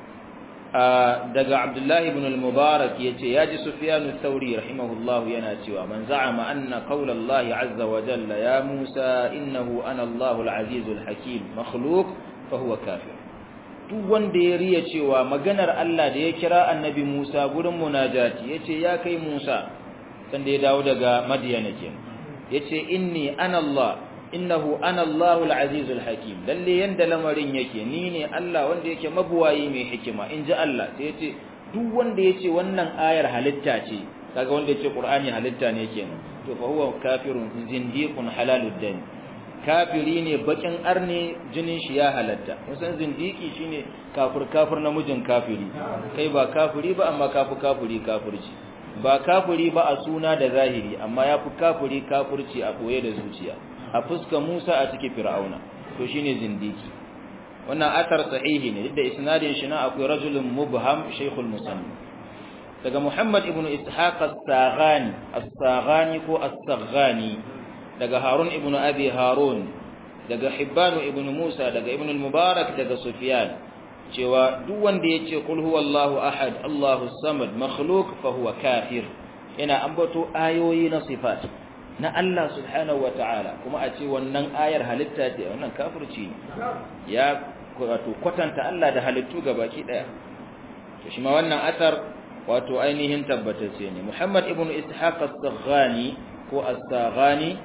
daga Abdullahi ibn al-Mubarak yace yaji Sufyan al-Thawri rahimahullahu yana cewa man za'ama anna qawla Allah azza wa jalla ya Musa innahu ana Allahu al-aziz al-hakim makhluq fa huwa kafir duk wanda ya riya cewa maganar Allah da ya kira annabi Musa gurin munajati yace ya kai Musa sanda ya dawo daga Madiyana kenan yace inni ana Allah innahu ana Allahul azizul hakim lalle yanda lamarin yake ni ne Allah wanda yake mabuwayi mai hikima inji Allah sai yace duk wanda yace wannan ayar halitta ce kaga wanda yace Qur'ani halitta ne kenan to fa huwa kafirun zindiqun halalud dam kafiri ne bakin arne jinin shi ya halatta musan zindiki shine kafir kafir namijin kafiri kai ba kafiri ba amma kafu kafiri kafirci ba kafiri ba a suna da zahiri amma yafi kafiri kafirci a koye da zuciya a fuska Musa a cikin Fir'auna to shine zindiki wannan athar sahihi ne da isnadin shi na akwai rajulun mubham shaykhul musannif daga Muhammad ibn Ishaq as-Saghani as-Saghani ko as-Saghani daga Harun ibn Abi Harun daga Hibban ibn Musa daga Ibn al-Mubarak daga Sufyan cewa duk wanda yace qul huwallahu ahad Allahu samad makhluq fa huwa kafir ina ambato ayoyi na sifat na Allah subhanahu ta'ala kuma a ce wannan ayar halitta ce wannan kafirci ne ya wato kwatanta Allah da halittu gabaki daya to shi ma wannan asar wato ainihin tabbatacce ne Muhammad ibn Ishaq as-Saghani ko as-Saghani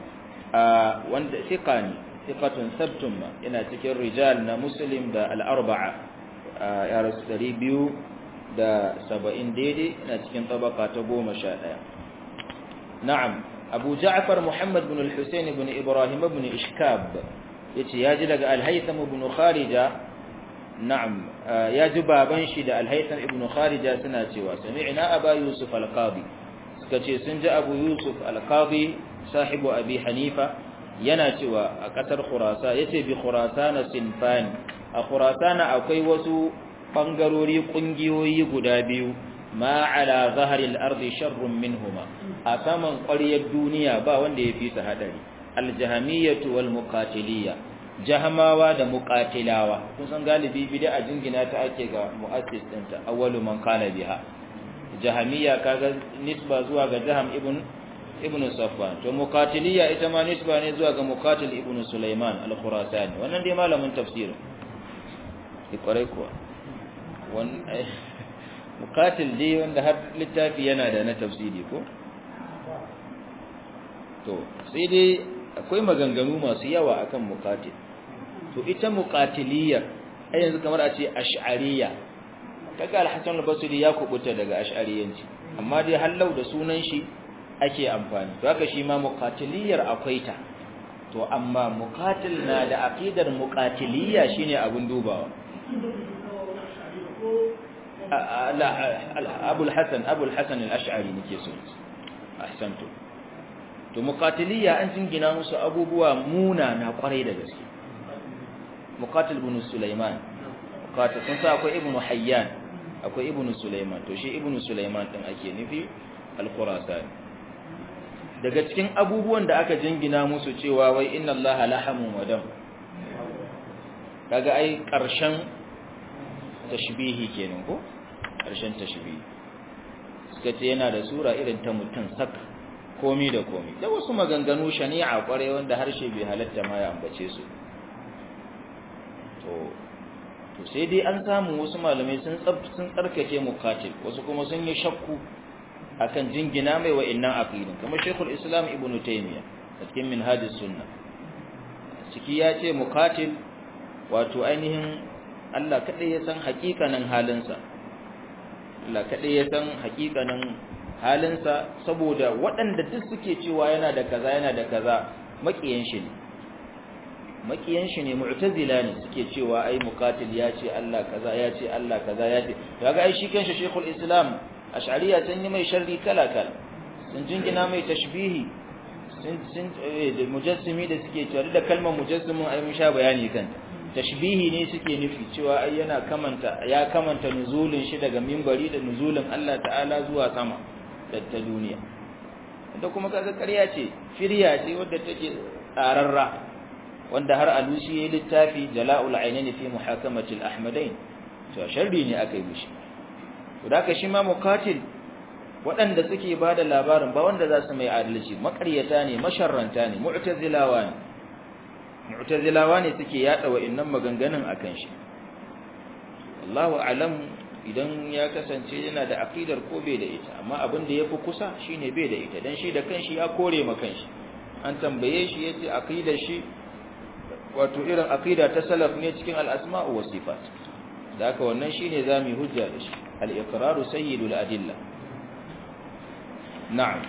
wanda thiqani thiqatun sabtun ma ina cikin rijal na Muslim da al-arba'a ya rasu dari biyu da saba'in daidai ina cikin tabaka ta goma sha ɗaya na'am Abu Ja'far Muhammad ibn al-Husayn ibn Ibrahim ibn Ishkab yace yaji daga Al-Haytham ibn Kharija na'am yaji baban shi da Al-Haytham ibn Kharija suna cewa sami'na Aba Yusuf al-Qadi suka ce sun ji Abu Yusuf al-Qadi sahibu Abi Hanifa yana cewa a kasar Khurasan yace bi Khurasan sinfani a Khurasan akwai wasu bangarori kungiyoyi guda biyu ma ala zaharil ardi sharrun minhuma a saman ƙwaryar duniya ba wanda ya fi su hadari aljahamiyyatu wal muqatiliyya jahamawa da muqatilawa kun san galibi bid'a jingina ta ake ga muassis dinta awwalu man qala biha jahamiyya kaga nisba zuwa ga jaham ibn ibn safwan to muqatiliyya ita ma nisba ne zuwa ga muqatil ibn sulaiman al-khurasani wannan dai malamin tafsir ki kwarai kuwa wannan muqatil dai wanda har littafi yana da na tafsiri ko to sai dai akwai maganganu masu yawa akan muqatil to ita muqatiliyya ai yanzu kamar a ce ash'ariyya kaga al-Hasan al-Basri ya kubuta daga ash'ariyanci amma dai hallau da sunan shi ake amfani to haka shi ma muqatiliyyar akwai ta to amma muqatil na da aqidar muqatiliyya shine abun dubawa لا أبو الحسن أبو الحسن الأشعري نكيسو أحسنتو to muqatiliya an jingina musu abubuwa muna na kwarai da gaske muqatil ibn Sulaiman muqatil kun sa akwai ibn Hayyan akwai ibn Sulaiman to shi ibn Sulaiman din ake nufi al-Khurasani daga cikin abubuwan da aka jingina musu cewa wai inna Allaha lahamu madam kaga ai karshen tashbihi kenan ko karshen tashbihi suka ce yana da sura irin ta mutun sak komi da komi da wasu maganganu shani'a kware wanda harshe bai halatta ma ya ambace su to to sai dai an samu wasu malamai sun sun tsarkake muqatil wasu kuma sun yi shakku akan jingina mai wa'annan aqidin kamar Sheikhul Islam Ibn Taymiyyah cikin Minhajus Sunnah ciki ya ce muqatil wato ainihin Allah kadai ya san hakikanin halinsa Allah kadai ya san hakikanin halinsa saboda waɗanda duk suke cewa yana da kaza yana da kaza makiyan shi ne makiyan shi ne mu'tazila ne suke cewa ai muqatil ya ce Allah kaza ya ce Allah kaza ya ce kaga ai shi kanshi Sheikhul Islam Ash'ariyya sun yi mai sharri kala kala sun jingina mai tashbihi sun sun da mujassimi da suke cewa da kalmar mujassimin ai mun sha bayani kan tashbihi ne suke nufi cewa ai yana kamanta ya kamanta nuzulin shi daga minbari da nuzulin Allah ta'ala zuwa sama da ta duniya da kuma kaga ƙarya ce firya ce wadda take tsararra wanda har alusi yayin littafi jala'ul ainain fi muhakamati al-ahmadain to sharri ne akai mishi to da ka shi ma muqatil waɗanda suke bada labarin ba wanda za su mai adalci makaryata ne masharranta ne mu'tazilawa ne mu'tazilawa ne suke yada wa'annan maganganun akan shi Allahu a'lam idan ya kasance yana da aqidar ko bai da ita amma abin da yafi kusa shine bai da ita dan shi da kanshi ya kore ma kanshi an tambaye shi yace aqidar shi wato irin aqida ta salaf ne cikin al-asma'u was sifat da haka wannan shine zamu hujja da shi al-iqraru sayyidul adilla na'am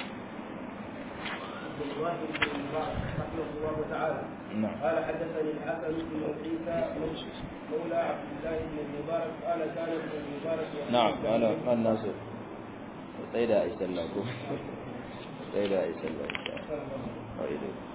نعم. قال حدثني الحسن بن عيسى مولى عبد الله بن المبارك قال كان ابن المبارك نعم قال قال ناصر سيدا يسلمكم سيدا يسلمكم